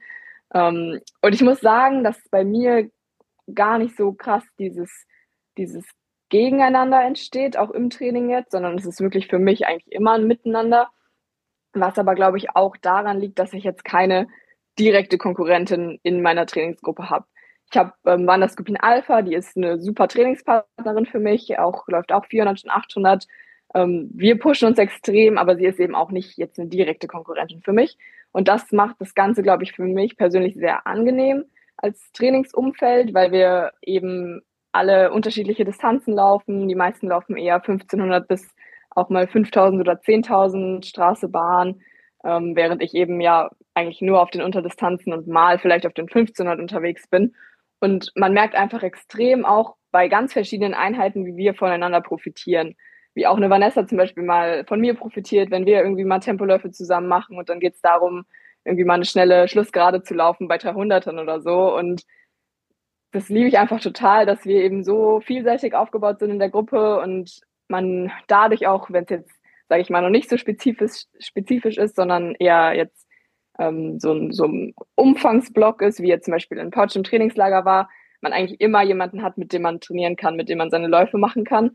C: Und ich muss sagen, dass bei mir gar nicht so krass dieses Gegeneinander entsteht, auch im Training jetzt, sondern es ist wirklich für mich eigentlich immer ein Miteinander. Was aber, glaube ich, auch daran liegt, dass ich jetzt keine direkte Konkurrentin in meiner Trainingsgruppe habe. Ich habe Wanda Skupin Alpha, die ist eine super Trainingspartnerin für mich, auch läuft auch 400 und 800. Wir pushen uns extrem, aber sie ist eben auch nicht jetzt eine direkte Konkurrentin für mich. Und das macht das Ganze, glaube ich, für mich persönlich sehr angenehm als Trainingsumfeld, weil wir eben alle unterschiedliche Distanzen laufen. Die meisten laufen eher 1500 bis auch mal 5000 oder 10.000 Straße, Bahn, während ich eben ja eigentlich nur auf den Unterdistanzen und mal vielleicht auf den 1500 unterwegs bin. Und man merkt einfach extrem auch bei ganz verschiedenen Einheiten, wie wir voneinander profitieren. Wie auch eine Vanessa zum Beispiel mal von mir profitiert, wenn wir irgendwie mal Tempoläufe zusammen machen und dann geht es darum, irgendwie mal eine schnelle Schlussgerade zu laufen bei 300ern oder so. Und das liebe ich einfach total, dass wir eben so vielseitig aufgebaut sind in der Gruppe und man dadurch auch, wenn es jetzt, sage ich mal, noch nicht so spezifisch ist, sondern eher jetzt so ein Umfangsblock ist, wie jetzt zum Beispiel in Pouch im Trainingslager war, man eigentlich immer jemanden hat, mit dem man trainieren kann, mit dem man seine Läufe machen kann,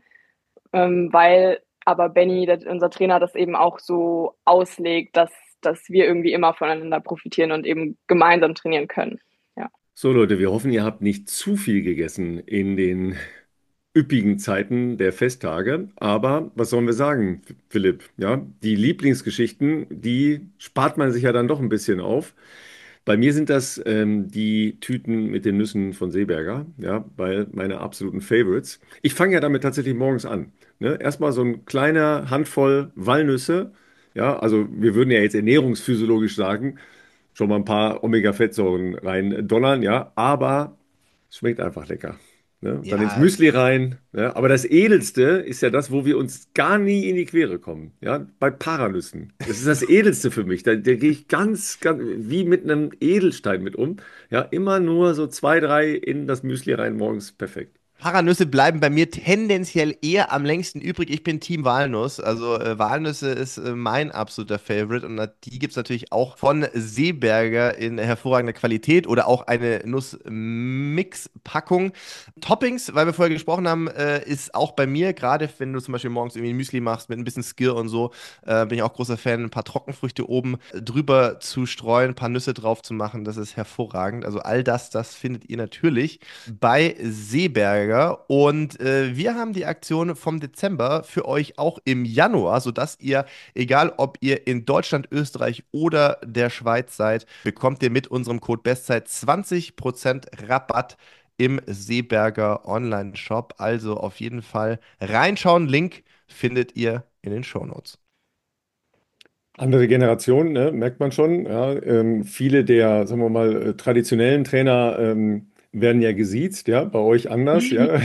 C: weil aber Benny, unser Trainer, das eben auch so auslegt, dass wir irgendwie immer voneinander profitieren und eben gemeinsam trainieren können. Ja.
A: So Leute, wir hoffen, ihr habt nicht zu viel gegessen in den üppigen Zeiten der Festtage. Aber was sollen wir sagen, Philipp? Ja, die Lieblingsgeschichten, die spart man sich ja dann doch ein bisschen auf. Bei mir sind das die Tüten mit den Nüssen von Seeberger, ja, weil meine absoluten Favorites. Ich fange ja damit tatsächlich morgens an. Ne? Erstmal so ein kleiner Handvoll Walnüsse. Ja, also wir würden ja jetzt ernährungsphysiologisch sagen, schon mal ein paar Omega-Fettsäuren rein donnern, ja, aber es schmeckt einfach lecker. Ne? Dann ins
B: Ja,
A: Müsli rein. Ja? Aber das Edelste ist ja das, wo wir uns gar nie in die Quere kommen. Ja? Bei Paranüssen. Das ist das Edelste für mich. Da gehe ich ganz, wie mit einem Edelstein mit um. Ja, immer nur so zwei, drei in das Müsli rein morgens. Perfekt.
B: Paranüsse bleiben bei mir tendenziell eher am längsten übrig. Ich bin Team Walnuss. Also Walnüsse ist mein absoluter Favorite. Und die gibt es natürlich auch von Seeberger in hervorragender Qualität oder auch eine Nussmix-Packung. Toppings, weil wir vorher gesprochen haben, ist auch bei mir, gerade wenn du zum Beispiel morgens irgendwie ein Müsli machst mit ein bisschen Skir und so, bin ich auch großer Fan, ein paar Trockenfrüchte oben drüber zu streuen, ein paar Nüsse drauf zu machen. Das ist hervorragend. Also all das findet ihr natürlich bei Seeberger. Und wir haben die Aktion vom Dezember für euch auch im Januar, sodass ihr, egal ob ihr in Deutschland, Österreich oder der Schweiz seid, bekommt ihr mit unserem Code Bestzeit 20% Rabatt im Seeberger Online-Shop. Also auf jeden Fall reinschauen. Link findet ihr in den Shownotes.
A: Andere Generation, ne, merkt man schon. Ja, viele der, sagen wir mal, traditionellen Trainer werden ja gesiezt, ja, bei euch anders, ja.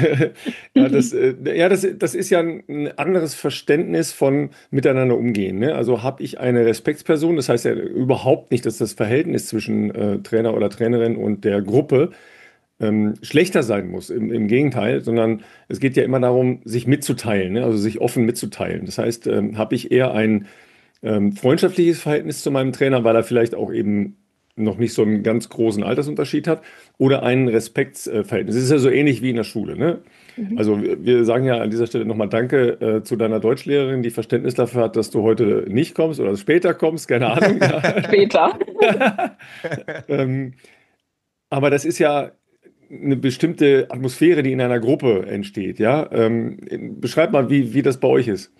A: Das ist ja ein anderes Verständnis von miteinander umgehen. Ne? Also habe ich eine Respektsperson, das heißt ja überhaupt nicht, dass das Verhältnis zwischen Trainer oder Trainerin und der Gruppe schlechter sein muss. Im Gegenteil, sondern es geht ja immer darum, sich mitzuteilen, ne? Also sich offen mitzuteilen. Das heißt, habe ich eher ein freundschaftliches Verhältnis zu meinem Trainer, weil er vielleicht auch eben noch nicht so einen ganz großen Altersunterschied hat, oder ein Respektsverhältnis. Es ist ja so ähnlich wie in der Schule, ne?
C: Mhm.
A: Also wir sagen ja an dieser Stelle nochmal Danke zu deiner Deutschlehrerin, die Verständnis dafür hat, dass du heute nicht kommst oder später kommst, keine Ahnung.
C: Später.
A: ähm, aber das ist ja eine bestimmte Atmosphäre, die in einer Gruppe entsteht, ja? Beschreib mal, wie das bei euch ist.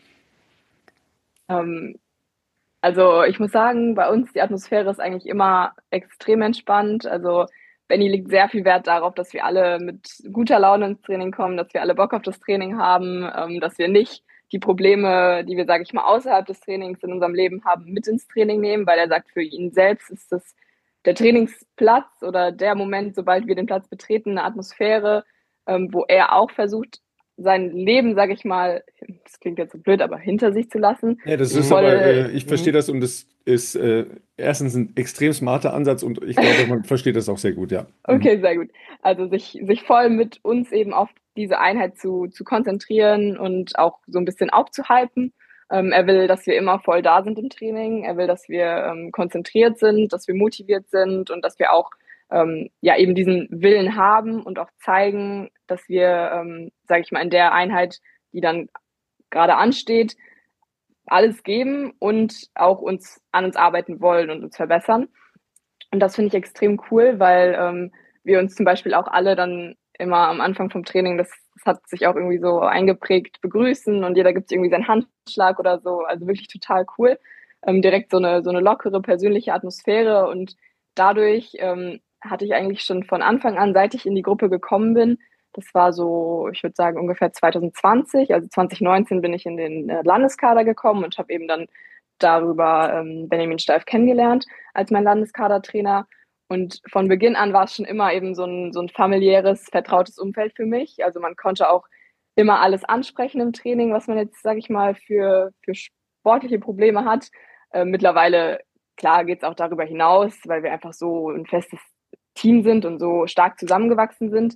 C: Ähm, Also ich muss sagen, bei uns die Atmosphäre ist eigentlich immer extrem entspannt. Also Benny legt sehr viel Wert darauf, dass wir alle mit guter Laune ins Training kommen, dass wir alle Bock auf das Training haben, dass wir nicht die Probleme, die wir, sage ich mal, außerhalb des Trainings in unserem Leben haben, mit ins Training nehmen, weil er sagt, für ihn selbst ist das der Trainingsplatz oder der Moment, sobald wir den Platz betreten, eine Atmosphäre, wo er auch versucht, sein Leben, sage ich mal, das klingt jetzt so blöd, aber hinter sich zu lassen,
A: Ja, das
C: sich
A: ist aber,
C: voll.
A: ich verstehe das und das ist erstens ein extrem smarter Ansatz und ich glaube, man versteht das auch sehr gut, ja. Mhm.
C: Okay, sehr gut. Also sich voll mit uns eben auf diese Einheit zu konzentrieren und auch so ein bisschen aufzuhypen. Er will, dass wir immer voll da sind im Training. Er will, dass wir konzentriert sind, dass wir motiviert sind und dass wir auch ja eben diesen Willen haben und auch zeigen, dass wir, sage ich mal, in der Einheit, die dann gerade ansteht, alles geben und auch uns an uns arbeiten wollen und uns verbessern. Und das finde ich extrem cool, weil wir uns zum Beispiel auch alle dann immer am Anfang vom Training, das hat sich auch irgendwie so eingeprägt, begrüßen und jeder gibt irgendwie seinen Handschlag oder so. Also wirklich total cool. Direkt so eine lockere, persönliche Atmosphäre und dadurch hatte ich eigentlich schon von Anfang an, seit ich in die Gruppe gekommen bin, das war so, ich würde sagen, ungefähr 2020, also 2019 bin ich in den Landeskader gekommen und habe eben dann darüber Benjamin Steif kennengelernt als mein Landeskadertrainer. Und von Beginn an war es schon immer eben so ein familiäres, vertrautes Umfeld für mich. Also man konnte auch immer alles ansprechen im Training, was man jetzt, sage ich mal, für sportliche Probleme hat. Mittlerweile, klar, geht es auch darüber hinaus, weil wir einfach so ein festes Team sind und so stark zusammengewachsen sind.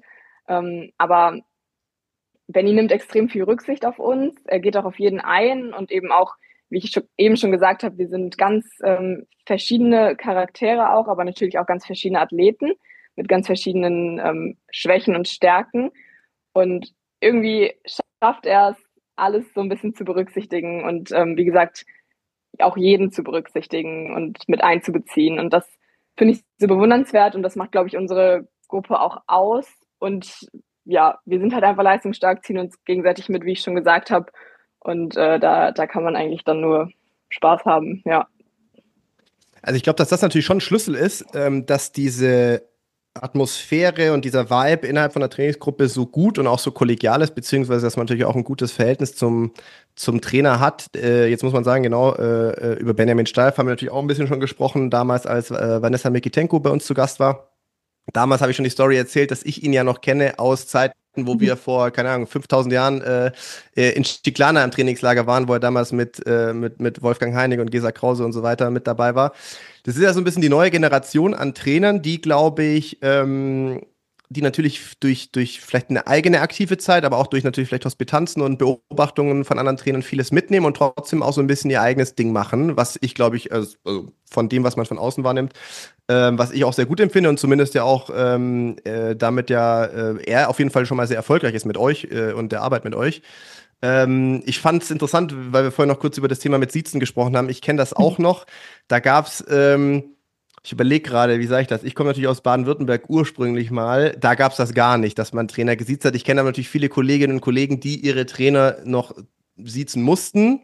C: Aber Benny nimmt extrem viel Rücksicht auf uns. Er geht auch auf jeden ein und eben auch, wie ich eben schon gesagt habe, wir sind ganz verschiedene Charaktere auch, aber natürlich auch ganz verschiedene Athleten mit ganz verschiedenen Schwächen und Stärken. Und irgendwie schafft er es, alles so ein bisschen zu berücksichtigen und wie gesagt, auch jeden zu berücksichtigen und mit einzubeziehen. Und das finde ich so bewundernswert und das macht, glaube ich, unsere Gruppe auch aus. Und ja, wir sind halt einfach leistungsstark, ziehen uns gegenseitig mit, wie ich schon gesagt habe. Und da kann man eigentlich dann nur Spaß haben, ja.
B: Also ich glaube, dass das natürlich schon ein Schlüssel ist, dass diese Atmosphäre und dieser Vibe innerhalb von der Trainingsgruppe so gut und auch so kollegial ist, beziehungsweise dass man natürlich auch ein gutes Verhältnis zum Trainer hat. Jetzt muss man sagen, genau, über Benjamin Steif haben wir natürlich auch ein bisschen schon gesprochen, damals als Vanessa Mikitenko bei uns zu Gast war. Damals habe ich schon die Story erzählt, dass ich ihn ja noch kenne aus Zeiten, wo wir vor, keine Ahnung, 5000 Jahren in Stiklana im Trainingslager waren, wo er damals mit Wolfgang Heinig und Gesa Krause und so weiter mit dabei war. Das ist ja so ein bisschen die neue Generation an Trainern, die, glaube ich, die natürlich durch vielleicht eine eigene aktive Zeit, aber auch durch natürlich vielleicht Hospitanzen und Beobachtungen von anderen Trainern vieles mitnehmen und trotzdem auch so ein bisschen ihr eigenes Ding machen, was ich, glaube ich, also von dem, was man von außen wahrnimmt, was ich auch sehr gut empfinde und zumindest ja auch damit ja er auf jeden Fall schon mal sehr erfolgreich ist mit euch und der Arbeit mit euch. Ich fand es interessant, weil wir vorhin noch kurz über das Thema mit Siezen gesprochen haben. Ich kenne das auch noch. Da gab es, ich überlege gerade, wie sage ich das? Ich komme natürlich aus Baden-Württemberg ursprünglich mal. Da gab es das gar nicht, dass man Trainer gesiezt hat. Ich kenne aber natürlich viele Kolleginnen und Kollegen, die ihre Trainer noch siezen mussten.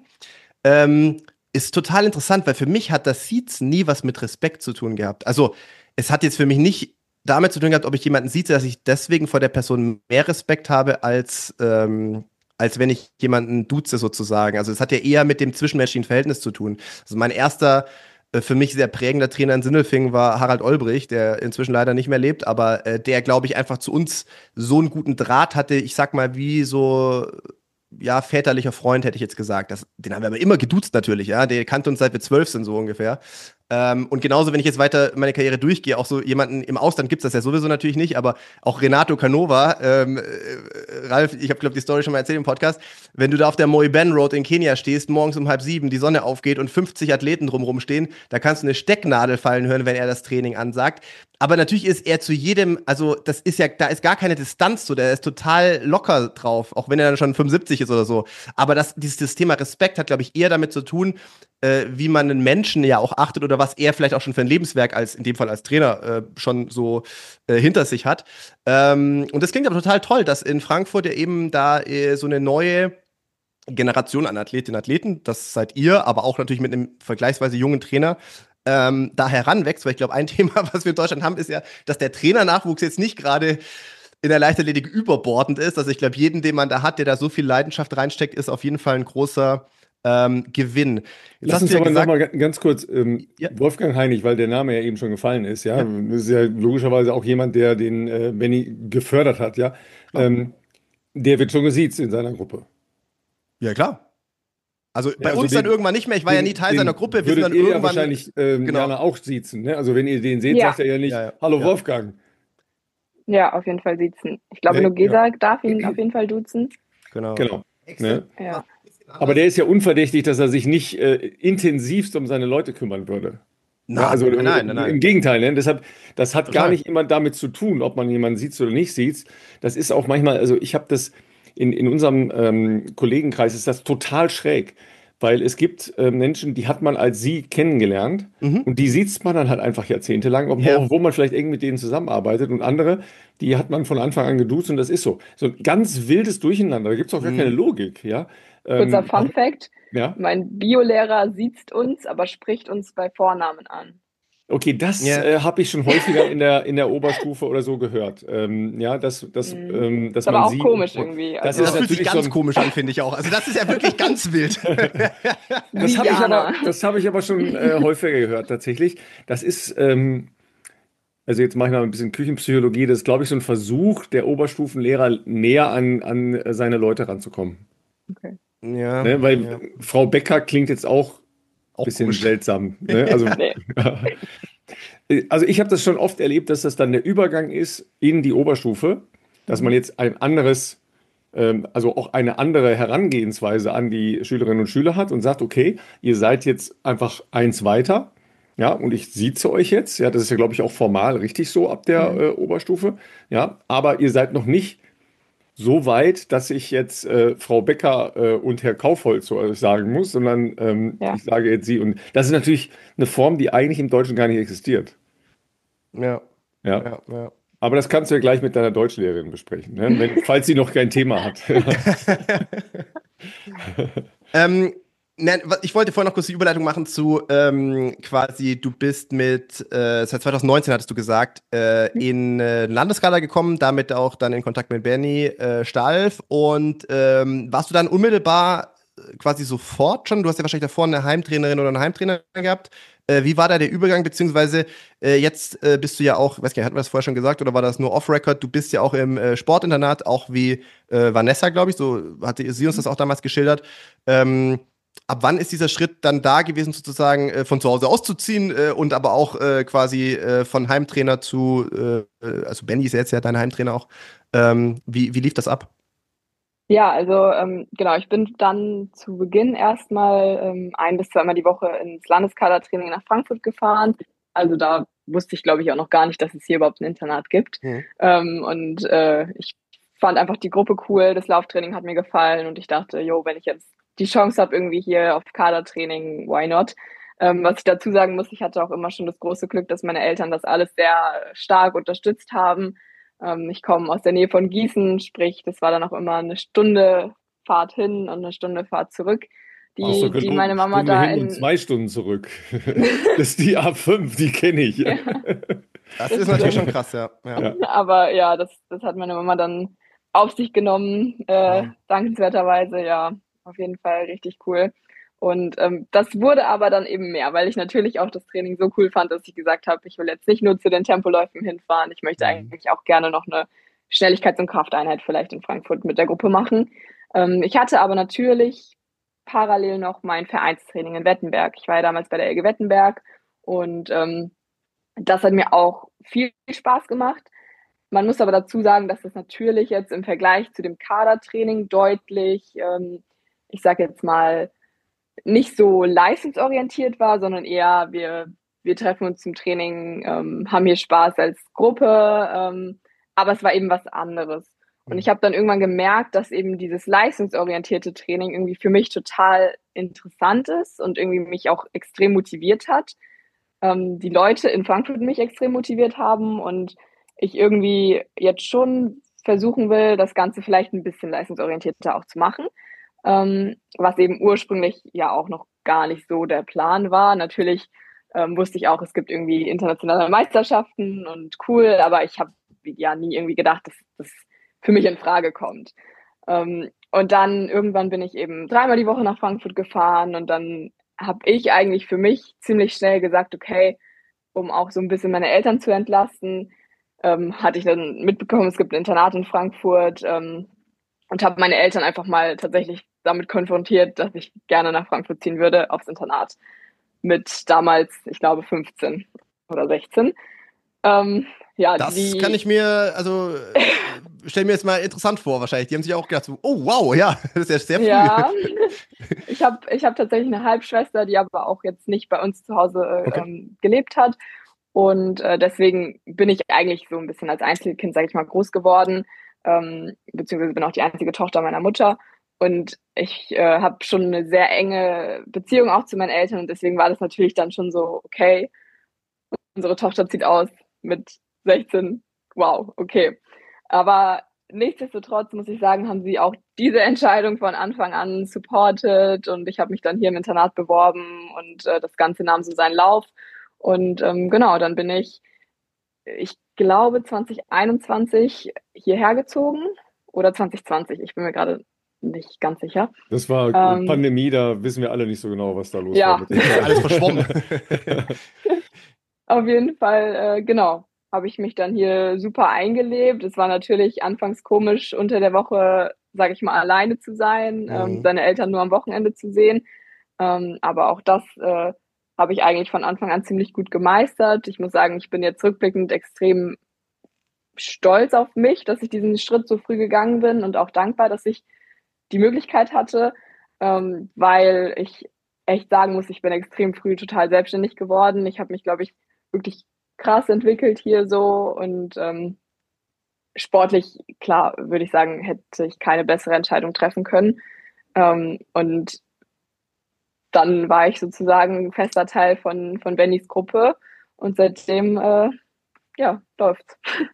B: Ist total interessant, weil für mich hat das Siezen nie was mit Respekt zu tun gehabt. Also es hat jetzt für mich nicht damit zu tun gehabt, ob ich jemanden sieze, dass ich deswegen vor der Person mehr Respekt habe, als wenn ich jemanden duze sozusagen. Also es hat ja eher mit dem zwischenmenschlichen Verhältnis zu tun. Also mein erster für mich sehr prägender Trainer in Sindelfingen war Harald Olbrich, der inzwischen leider nicht mehr lebt, aber der, glaube ich, einfach zu uns so einen guten Draht hatte, ich sag mal, wie so, ja, väterlicher Freund, hätte ich jetzt gesagt. Den haben wir aber immer geduzt natürlich, ja. Der kannte uns seit wir 12 sind, so ungefähr. Und genauso, wenn ich jetzt weiter meine Karriere durchgehe, auch so jemanden im Ausland gibt's das ja sowieso natürlich nicht, aber auch Renato Canova, Ralf, ich habe, glaube die Story schon mal erzählt im Podcast, wenn du da auf der Moi-Ben Road in Kenia stehst, morgens um 6:30, die Sonne aufgeht und 50 Athleten drumherum stehen, da kannst du eine Stecknadel fallen hören, wenn er das Training ansagt. Aber natürlich ist er zu jedem, also das ist ja, da ist gar keine Distanz so, der ist total locker drauf, auch wenn er dann schon 75 ist oder so. Aber dieses Thema Respekt hat, glaube ich, eher damit zu tun, wie man einen Menschen ja auch achtet oder was er vielleicht auch schon für ein Lebenswerk in dem Fall als Trainer schon so hinter sich hat. Und das klingt aber total toll, dass in Frankfurt ja eben da so eine neue Generation an Athletinnen und Athleten, das seid ihr, aber auch natürlich mit einem vergleichsweise jungen Trainer, da heranwächst, weil ich glaube, ein Thema, was wir in Deutschland haben, ist ja, dass der Trainernachwuchs jetzt nicht gerade in der Leichtathletik überbordend ist. Also ich glaube, jeden, den man da hat, der da so viel Leidenschaft reinsteckt, ist auf jeden Fall ein großer Gewinn. Jetzt
A: Lass uns aber noch mal ganz kurz, Wolfgang Heinig, weil der Name ja eben schon gefallen ist, ja, das ist ja logischerweise auch jemand, der den Benny gefördert hat, ja, der wird schon gesiezt in seiner Gruppe.
B: Ja, klar. Also bei uns dann irgendwann nicht mehr. Ich war ja nie Teil seiner Gruppe.
A: Wir sind dann irgendwann ja wahrscheinlich Jana auch siezen. Ne? Also wenn ihr den seht, sagt er ja nicht, hallo Wolfgang.
C: Ja, auf jeden Fall siezen. Ich glaube, nur Gesa darf ihn auf jeden Fall duzen.
A: Genau. Ne? Ja. Aber der ist ja unverdächtig, dass er sich nicht intensivst um seine Leute kümmern würde. Nein. Im Gegenteil, ne? Deshalb, das hat gar nicht immer damit zu tun, ob man jemanden sieht oder nicht sieht. Das ist auch manchmal, also ich habe das in unserem Kollegenkreis ist das total schräg, weil es gibt Menschen, die hat man als sie kennengelernt und die sieht man dann halt einfach jahrzehntelang, obwohl man vielleicht eng mit denen zusammenarbeitet, und andere, die hat man von Anfang an geduzt und das ist so. So ein ganz wildes Durcheinander, da gibt es auch gar keine Logik, ja.
C: Kurzer Fun-Fact, mein Biolehrer siezt uns, aber spricht uns bei Vornamen an.
A: Okay, das habe ich schon häufiger in der Oberstufe oder so gehört. Dass
C: Das
A: man
C: ist aber auch komisch irgendwie.
B: Also das fühlt sich ganz komisch an, finde ich auch. Also das ist ja wirklich ganz wild.
A: Das habe ich aber schon häufiger gehört, tatsächlich. Das ist, also jetzt mache ich mal ein bisschen Küchenpsychologie, das ist, glaube ich, so ein Versuch der Oberstufenlehrer, näher an seine Leute ranzukommen.
C: Okay.
B: Ja.
A: Ne? Weil Frau Becker klingt jetzt auch ein bisschen komisch. Seltsam. Ne? Also, also ich habe das schon oft erlebt, dass das dann der Übergang ist in die Oberstufe, dass man jetzt ein anderes, also auch eine andere Herangehensweise an die Schülerinnen und Schüler hat und sagt, okay, ihr seid jetzt einfach eins weiter, ja, und ich sieze euch jetzt, ja, das ist ja, glaube ich, auch formal richtig so ab der Oberstufe, ja, aber ihr seid noch nicht so weit, dass ich jetzt Frau Becker und Herr Kaufholz sagen muss, sondern ich sage jetzt sie. Und das ist natürlich eine Form, die eigentlich im Deutschen gar nicht existiert.
B: Ja.
A: Aber das kannst du ja gleich mit deiner Deutschlehrerin besprechen, ne? Falls sie noch kein Thema hat.
B: Ähm, ich wollte vorhin noch kurz die Überleitung machen zu quasi, du bist seit 2019 hattest du gesagt, in Landeskader gekommen, damit auch dann in Kontakt mit Benny Stalf und warst du dann unmittelbar quasi sofort schon, du hast ja wahrscheinlich davor eine Heimtrainerin oder einen Heimtrainer gehabt, wie war da der Übergang, beziehungsweise jetzt bist du ja auch, weiß gar nicht, hatten wir das vorher schon gesagt oder war das nur off-Record, du bist ja auch im Sportinternat, auch wie Vanessa, glaube ich, so hatte sie uns das auch damals geschildert. Ab wann ist dieser Schritt dann da gewesen, sozusagen von zu Hause auszuziehen und aber auch quasi von Heimtrainer zu, also Benny ist jetzt ja dein Heimtrainer auch. Wie lief das ab?
C: Ja, also genau, ich bin dann zu Beginn erstmal 1 bis 2 Mal die Woche ins Landeskadertraining nach Frankfurt gefahren. Also da wusste ich, glaube ich, auch noch gar nicht, dass es hier überhaupt ein Internat gibt.
B: Mhm.
C: Und ich fand einfach die Gruppe cool, das Lauftraining hat mir gefallen und ich dachte, jo, wenn ich jetzt die Chance habe, irgendwie hier auf Kadertraining, why not? Was ich dazu sagen muss, ich hatte auch immer schon das große Glück, dass meine Eltern das alles sehr stark unterstützt haben. Ich komme aus der Nähe von Gießen, sprich, das war dann auch immer eine Stunde Fahrt hin und eine Stunde Fahrt zurück,
A: Ach so,
C: die meine Mama
A: Stunde
C: da
A: hin und
C: in
A: 2 Stunden zurück. Das ist die A5, die kenne ich.
C: ja,
B: Das
C: das
B: ist natürlich schon
C: stimmt.
B: krass, ja.
A: Ja.
C: Aber ja, das hat meine Mama dann auf sich genommen,
B: Wow.
C: dankenswerterweise, ja, auf jeden Fall richtig cool. Und das wurde aber dann eben mehr, weil ich natürlich auch das Training so cool fand, dass ich gesagt habe, ich will jetzt nicht nur zu den Tempoläufen hinfahren, ich möchte
A: Mhm.
C: eigentlich auch gerne noch eine Schnelligkeits- und Krafteinheit vielleicht in Frankfurt mit der Gruppe machen. Ich hatte aber natürlich parallel noch mein Vereinstraining in Wettenberg. Ich war ja damals bei der EG Wettenberg und das hat mir auch viel Spaß gemacht. Man muss aber dazu sagen, dass das natürlich jetzt im Vergleich zu dem Kadertraining deutlich, ich sage jetzt mal, nicht so leistungsorientiert war, sondern eher wir treffen uns zum Training, haben hier Spaß als Gruppe, aber es war eben was anderes. Und ich habe dann irgendwann gemerkt, dass eben dieses leistungsorientierte Training irgendwie für mich total interessant ist und irgendwie mich auch extrem motiviert hat. Die Leute in Frankfurt mich extrem motiviert haben und ich irgendwie jetzt schon versuchen will, das Ganze vielleicht ein bisschen leistungsorientierter auch zu machen, was eben ursprünglich ja auch noch gar nicht so der Plan war. Natürlich wusste ich auch, es gibt irgendwie internationale Meisterschaften und cool, aber ich habe ja nie irgendwie gedacht, dass das für mich in Frage kommt. Und dann irgendwann bin ich eben 3-mal die Woche nach Frankfurt gefahren und dann habe ich eigentlich für mich ziemlich schnell gesagt, okay, um auch so ein bisschen meine Eltern zu entlasten, hatte ich dann mitbekommen, es gibt ein Internat in Frankfurt, und habe meine Eltern einfach mal tatsächlich damit konfrontiert, dass ich gerne nach Frankfurt ziehen würde, aufs Internat. Mit damals, ich glaube, 15 oder 16. Ja,
B: Das kann ich
C: die,
B: mir, also stell mir jetzt mal interessant vor, wahrscheinlich. Die haben sich auch gedacht, so, oh wow, ja, das ist ja sehr früh.
C: ja, ich hab tatsächlich eine Halbschwester, die aber auch jetzt nicht bei uns zu Hause
B: Okay.
C: gelebt hat. Und deswegen bin ich eigentlich so ein bisschen als Einzelkind, sage ich mal, groß geworden, beziehungsweise bin auch die einzige Tochter meiner Mutter. Und ich habe schon eine sehr enge Beziehung auch zu meinen Eltern und deswegen war das natürlich dann schon so, okay, unsere Tochter zieht aus mit 16. Wow, okay. Aber nichtsdestotrotz muss ich sagen, haben sie auch diese Entscheidung von Anfang an supported und ich habe mich dann hier im Internat beworben und das Ganze nahm so seinen Lauf. Und genau, dann bin ich glaube, 2021 hierher gezogen oder 2020, ich bin mir gerade nicht ganz sicher.
A: Das war
C: Ähm,
A: Pandemie, da wissen wir alle nicht so genau, was da los war
C: ja,
A: mit der
B: Alles
A: Zeit.
B: verschwommen.
C: auf jeden Fall, genau, habe ich mich dann hier super eingelebt. Es war natürlich anfangs komisch, unter der Woche, sage ich mal, alleine zu sein,
B: Mhm.
C: seine Eltern nur am Wochenende zu sehen. Aber auch das habe ich eigentlich von Anfang an ziemlich gut gemeistert. Ich muss sagen, ich bin jetzt rückblickend extrem stolz auf mich, dass ich diesen Schritt so früh gegangen bin und auch dankbar, dass ich die Möglichkeit hatte, weil ich echt sagen muss, ich bin extrem früh total selbstständig geworden. Ich habe mich, glaube ich, wirklich krass entwickelt hier so und sportlich, klar, würde ich sagen, hätte ich keine bessere Entscheidung treffen können. Und dann war ich sozusagen ein fester Teil von Bennys Gruppe und seitdem, ja, läuft's.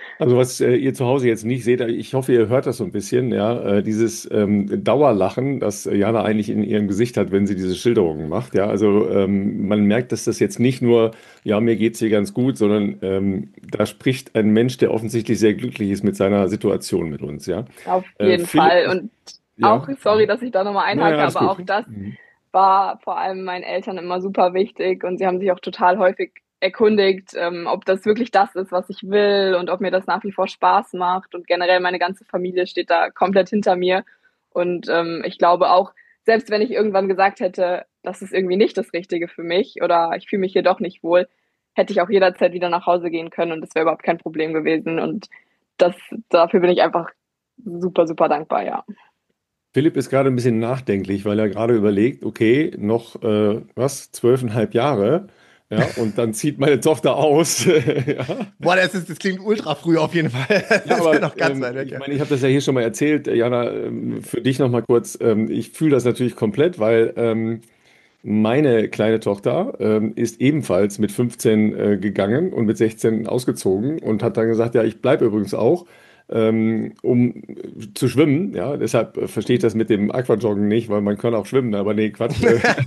A: Also was ihr zu Hause jetzt nicht seht, ich hoffe, ihr hört das so ein bisschen, ja, dieses Dauerlachen, das Jana eigentlich in ihrem Gesicht hat, wenn sie diese Schilderungen macht, ja, also man merkt, dass das jetzt nicht nur, ja, mir geht's hier ganz gut, sondern da spricht ein Mensch, der offensichtlich sehr glücklich ist mit seiner Situation mit uns, ja.
C: Auf jeden
A: Philipp,
C: Fall. Und auch,
A: ja,
C: sorry, dass ich da nochmal
A: naja,
C: einhake,
A: alles
C: aber
A: gut.
C: auch das
A: Mhm.
C: war vor allem meinen Eltern immer super wichtig und sie haben sich auch total häufig erkundigt, ob das wirklich das ist, was ich will und ob mir das nach wie vor Spaß macht. Und generell meine ganze Familie steht da komplett hinter mir. Und ich glaube auch, selbst wenn ich irgendwann gesagt hätte, das ist irgendwie nicht das Richtige für mich oder ich fühle mich hier doch nicht wohl, hätte ich auch jederzeit wieder nach Hause gehen können und das wäre überhaupt kein Problem gewesen. Und das, dafür bin ich einfach super, super dankbar, ja.
A: Philipp ist gerade ein bisschen nachdenklich, weil er gerade überlegt, okay, noch was, 12,5 Jahre, ja, und dann zieht meine Tochter aus. Ja.
B: Boah, das klingt ultra früh auf jeden Fall.
A: Ja,
B: Das ist ja
A: aber
B: noch ganz weit weg,
A: ich
B: ja.
A: meine, ich habe das ja hier schon mal erzählt, Jana, für dich noch mal kurz. Ich fühle das natürlich komplett, weil meine kleine Tochter ist ebenfalls mit 15 gegangen und mit 16 ausgezogen und hat dann gesagt, ja, ich bleibe übrigens auch, um zu schwimmen. Ja, deshalb verstehe ich das mit dem Aquajoggen nicht, weil man kann auch schwimmen, aber nee, Quatsch.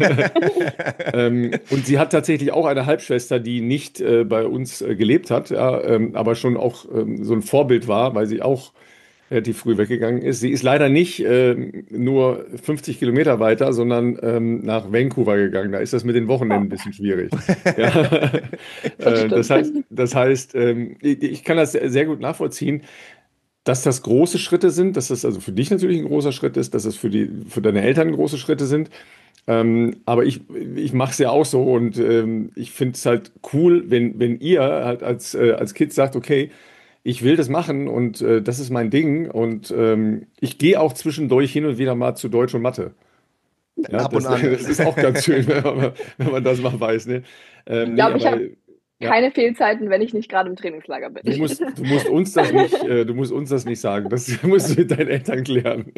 A: Und sie hat tatsächlich auch eine Halbschwester, die nicht bei uns gelebt hat, ja, aber schon auch so ein Vorbild war, weil sie auch relativ früh weggegangen ist. Sie ist leider nicht nur 50 Kilometer weiter, sondern nach Vancouver gegangen. Da ist das mit den
C: Oh,
A: Wochenenden ein bisschen schwierig. Ja.
C: das
A: Das
C: stimmt.
A: heißt, ich kann das sehr gut nachvollziehen, dass das große Schritte sind, dass das also für dich natürlich ein großer Schritt ist, dass es für deine Eltern große Schritte sind. Aber ich mache es ja auch so und ich finde es halt cool, wenn ihr halt als Kids sagt, okay, ich will das machen und das ist mein Ding und ich gehe auch zwischendurch hin und wieder mal zu Deutsch und Mathe. Ja,
B: Ab und
A: das,
B: an.
A: das ist auch ganz schön, wenn man das mal weiß, ne?
C: Ja,
A: Nee,
C: aber ich
A: aber
C: habe
A: ja,
C: keine Fehlzeiten, wenn ich nicht gerade im Trainingslager bin.
A: du musst uns das nicht, du musst uns das nicht sagen. Das musst du mit deinen Eltern klären.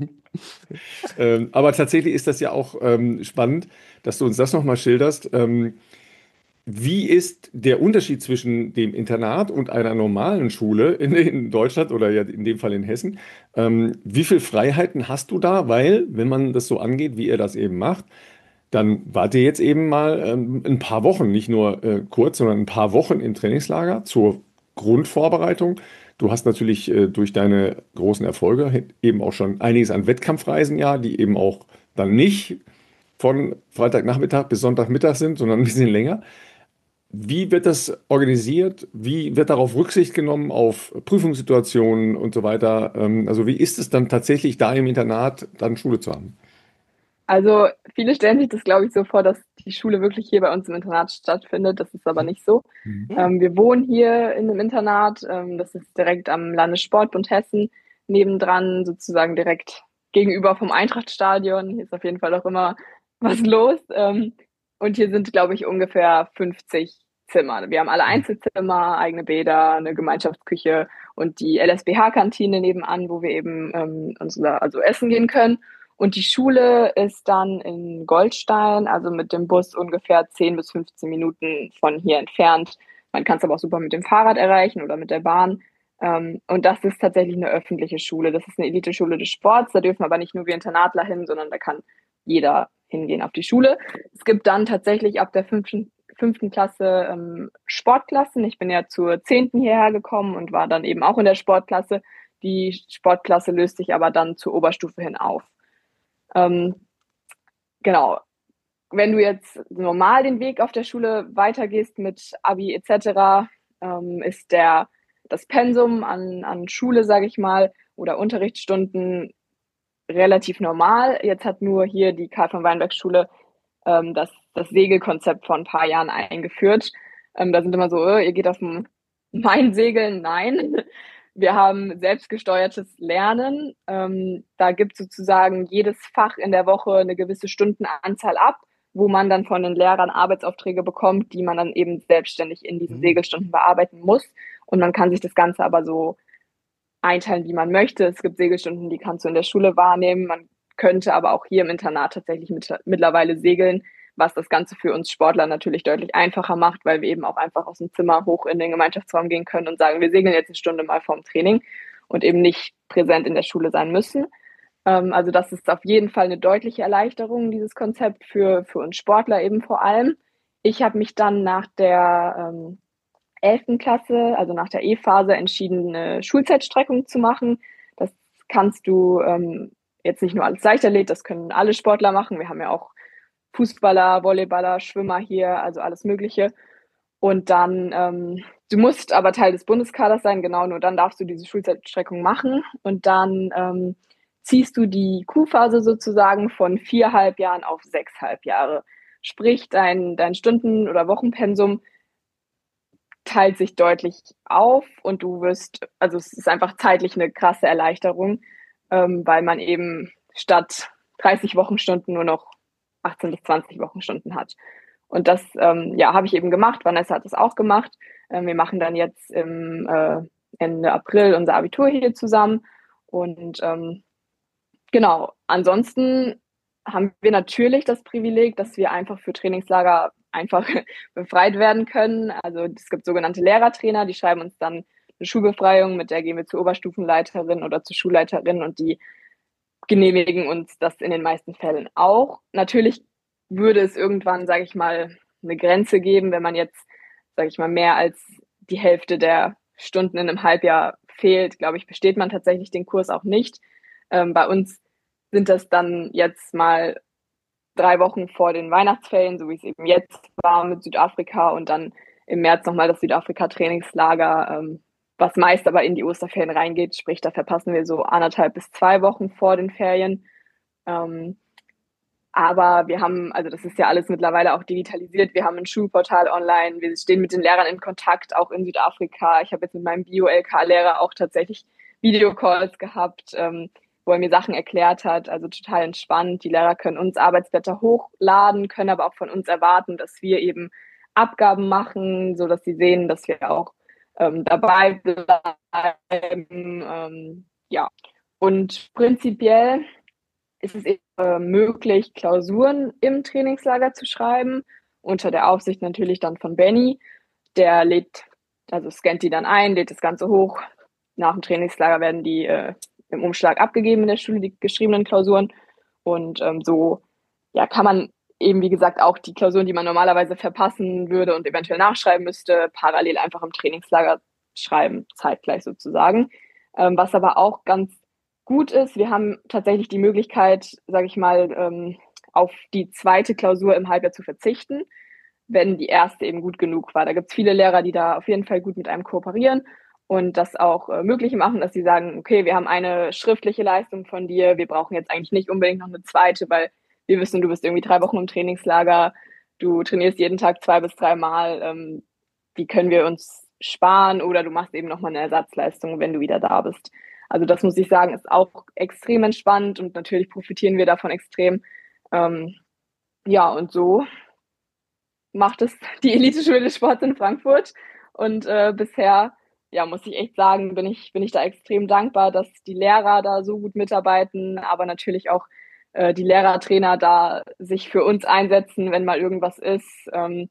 A: Aber tatsächlich ist das ja auch spannend, dass du uns das nochmal schilderst. Wie ist der Unterschied zwischen dem Internat und einer normalen Schule in Deutschland oder ja in dem Fall in Hessen? Wie viel Freiheiten hast du da? Weil, wenn man das so angeht, wie ihr das eben macht, dann wart ihr jetzt eben mal ein paar Wochen, nicht nur kurz, sondern ein paar Wochen im Trainingslager zur Grundvorbereitung. Du hast natürlich durch deine großen Erfolge eben auch schon einiges an Wettkampfreisen, ja, die eben auch dann nicht von Freitagnachmittag bis Sonntagmittag sind, sondern ein bisschen länger. Wie wird das organisiert? Wie wird darauf Rücksicht genommen auf Prüfungssituationen und so weiter? Also wie ist es dann tatsächlich da im Internat dann Schule zu haben?
C: Also viele stellen sich das, glaube ich, so vor, dass die Schule wirklich hier bei uns im Internat stattfindet. Das ist aber nicht so.
A: Mhm.
C: Wir wohnen hier in einem Internat. Das ist direkt am Landessportbund Hessen, nebendran sozusagen direkt gegenüber vom Eintrachtstadion. Hier ist auf jeden Fall auch immer was los. Und hier sind, glaube ich, ungefähr 50 Zimmer. Wir haben alle Einzelzimmer, eigene Bäder, eine Gemeinschaftsküche und die LSBH-Kantine nebenan, wo wir eben also essen gehen können. Und die Schule ist dann in Goldstein, also mit dem Bus ungefähr 10 bis 15 Minuten von hier entfernt. Man kann es aber auch super mit dem Fahrrad erreichen oder mit der Bahn. Und das ist tatsächlich eine öffentliche Schule. Das ist eine Eliteschule des Sports. Da dürfen aber nicht nur wir Internatler hin, sondern da kann jeder hingehen auf die Schule. Es gibt dann tatsächlich ab der fünften Klasse Sportklassen. Ich bin ja zur 10. hierher gekommen und war dann eben auch in der Sportklasse. Die Sportklasse löst sich aber dann zur Oberstufe hin auf. Ähm, genau. Wenn du jetzt normal den Weg auf der Schule weitergehst mit Abi etc., ist das Pensum an Schule, sage ich mal, oder Unterrichtsstunden relativ normal. Jetzt hat nur hier die Karl von Weinberg Schule das Segelkonzept vor ein paar Jahren eingeführt. Da sind immer so, ihr geht auf mein Segeln. Nein. Wir haben selbstgesteuertes Lernen. Da gibt sozusagen jedes Fach in der Woche eine gewisse Stundenanzahl ab, wo man dann von den Lehrern Arbeitsaufträge bekommt, die man dann eben selbstständig in diesen
B: Mhm.
C: Segelstunden bearbeiten muss. Und man kann sich das Ganze aber so einteilen, wie man möchte. Es gibt Segelstunden, die kannst du in der Schule wahrnehmen. Man könnte aber auch hier im Internat tatsächlich mittlerweile segeln, was das Ganze für uns Sportler natürlich deutlich einfacher macht, weil wir eben auch einfach aus dem Zimmer hoch in den Gemeinschaftsraum gehen können und sagen, wir segeln jetzt eine Stunde mal vorm Training und eben nicht präsent in der Schule sein müssen. Also das ist auf jeden Fall eine deutliche Erleichterung, dieses Konzept für uns Sportler eben vor allem. Ich habe mich dann nach der 11. Klasse, also nach der E-Phase, entschieden, eine Schulzeitstreckung zu machen. Das kannst du jetzt nicht nur als Leichtathlet, das können alle Sportler machen. Wir haben ja auch Fußballer, Volleyballer, Schwimmer hier, also alles Mögliche. Und dann, du musst aber Teil des Bundeskaders sein, genau, nur dann darfst du diese Schulzeitstreckung machen. Und dann ziehst du die Q-Phase sozusagen von 4,5 Jahren auf 6,5 Jahre. Sprich, dein Stunden- oder Wochenpensum teilt sich deutlich auf und du wirst, also es ist einfach zeitlich eine krasse Erleichterung, weil man eben statt 30 Wochenstunden nur noch 18 bis 20 Wochenstunden hat. Und das habe ich eben gemacht. Vanessa hat das auch gemacht. Wir machen dann jetzt im Ende April unser Abitur hier zusammen. Und genau, ansonsten haben wir natürlich das Privileg, dass wir einfach für Trainingslager einfach befreit werden können. Also es gibt sogenannte Lehrertrainer, die schreiben uns dann eine Schulbefreiung, mit der gehen wir zur Oberstufenleiterin oder zur Schulleiterin und die genehmigen uns das in den meisten Fällen auch. Natürlich würde es irgendwann, sage ich mal, eine Grenze geben, wenn man jetzt, sage ich mal, mehr als die Hälfte der Stunden in einem Halbjahr fehlt, glaube ich, besteht man tatsächlich den Kurs auch nicht. Bei uns sind das dann jetzt mal 3 Wochen vor den Weihnachtsferien, so wie es eben jetzt war mit Südafrika und dann im März nochmal das Südafrika-Trainingslager, was meist aber in die Osterferien reingeht, sprich, da verpassen wir so 1,5 bis 2 Wochen vor den Ferien. Aber wir haben, also das ist ja alles mittlerweile auch digitalisiert, wir haben ein Schulportal online, wir stehen mit den Lehrern in Kontakt, auch in Südafrika. Ich habe jetzt mit meinem Bio-LK-Lehrer auch tatsächlich Videocalls gehabt, wo er mir Sachen erklärt hat, also total entspannt. Die Lehrer können uns Arbeitsblätter hochladen, können aber auch von uns erwarten, dass wir eben Abgaben machen, so dass sie sehen, dass wir auch dabei bleiben. Ja, und prinzipiell ist es eben möglich, Klausuren im Trainingslager zu schreiben, unter der Aufsicht natürlich dann von Benny. Der scannt die dann ein, lädt das Ganze hoch. Nach dem Trainingslager werden die im Umschlag abgegeben in der Schule, die geschriebenen Klausuren. Und so kann man eben, wie gesagt, auch die Klausuren, die man normalerweise verpassen würde und eventuell nachschreiben müsste, parallel einfach im Trainingslager schreiben, zeitgleich sozusagen. Was aber auch ganz gut ist, wir haben tatsächlich die Möglichkeit, sage ich mal, auf die zweite Klausur im Halbjahr zu verzichten, wenn die erste eben gut genug war. Da gibt es viele Lehrer, die da auf jeden Fall gut mit einem kooperieren und das auch möglich machen, dass sie sagen, okay, wir haben eine schriftliche Leistung von dir, wir brauchen jetzt eigentlich nicht unbedingt noch eine zweite, weil wir wissen, du bist irgendwie 3 Wochen im Trainingslager, du trainierst jeden Tag 2 bis 3 Mal, wie können wir uns sparen oder du machst eben nochmal eine Ersatzleistung, wenn du wieder da bist. Also das muss ich sagen, ist auch extrem entspannt und natürlich profitieren wir davon extrem. Und so macht es die Eliteschule des Sports in Frankfurt. Und bisher, muss ich echt sagen, bin ich da extrem dankbar, dass die Lehrer da so gut mitarbeiten, aber natürlich auch die Lehrertrainer da sich für uns einsetzen, wenn mal irgendwas ist.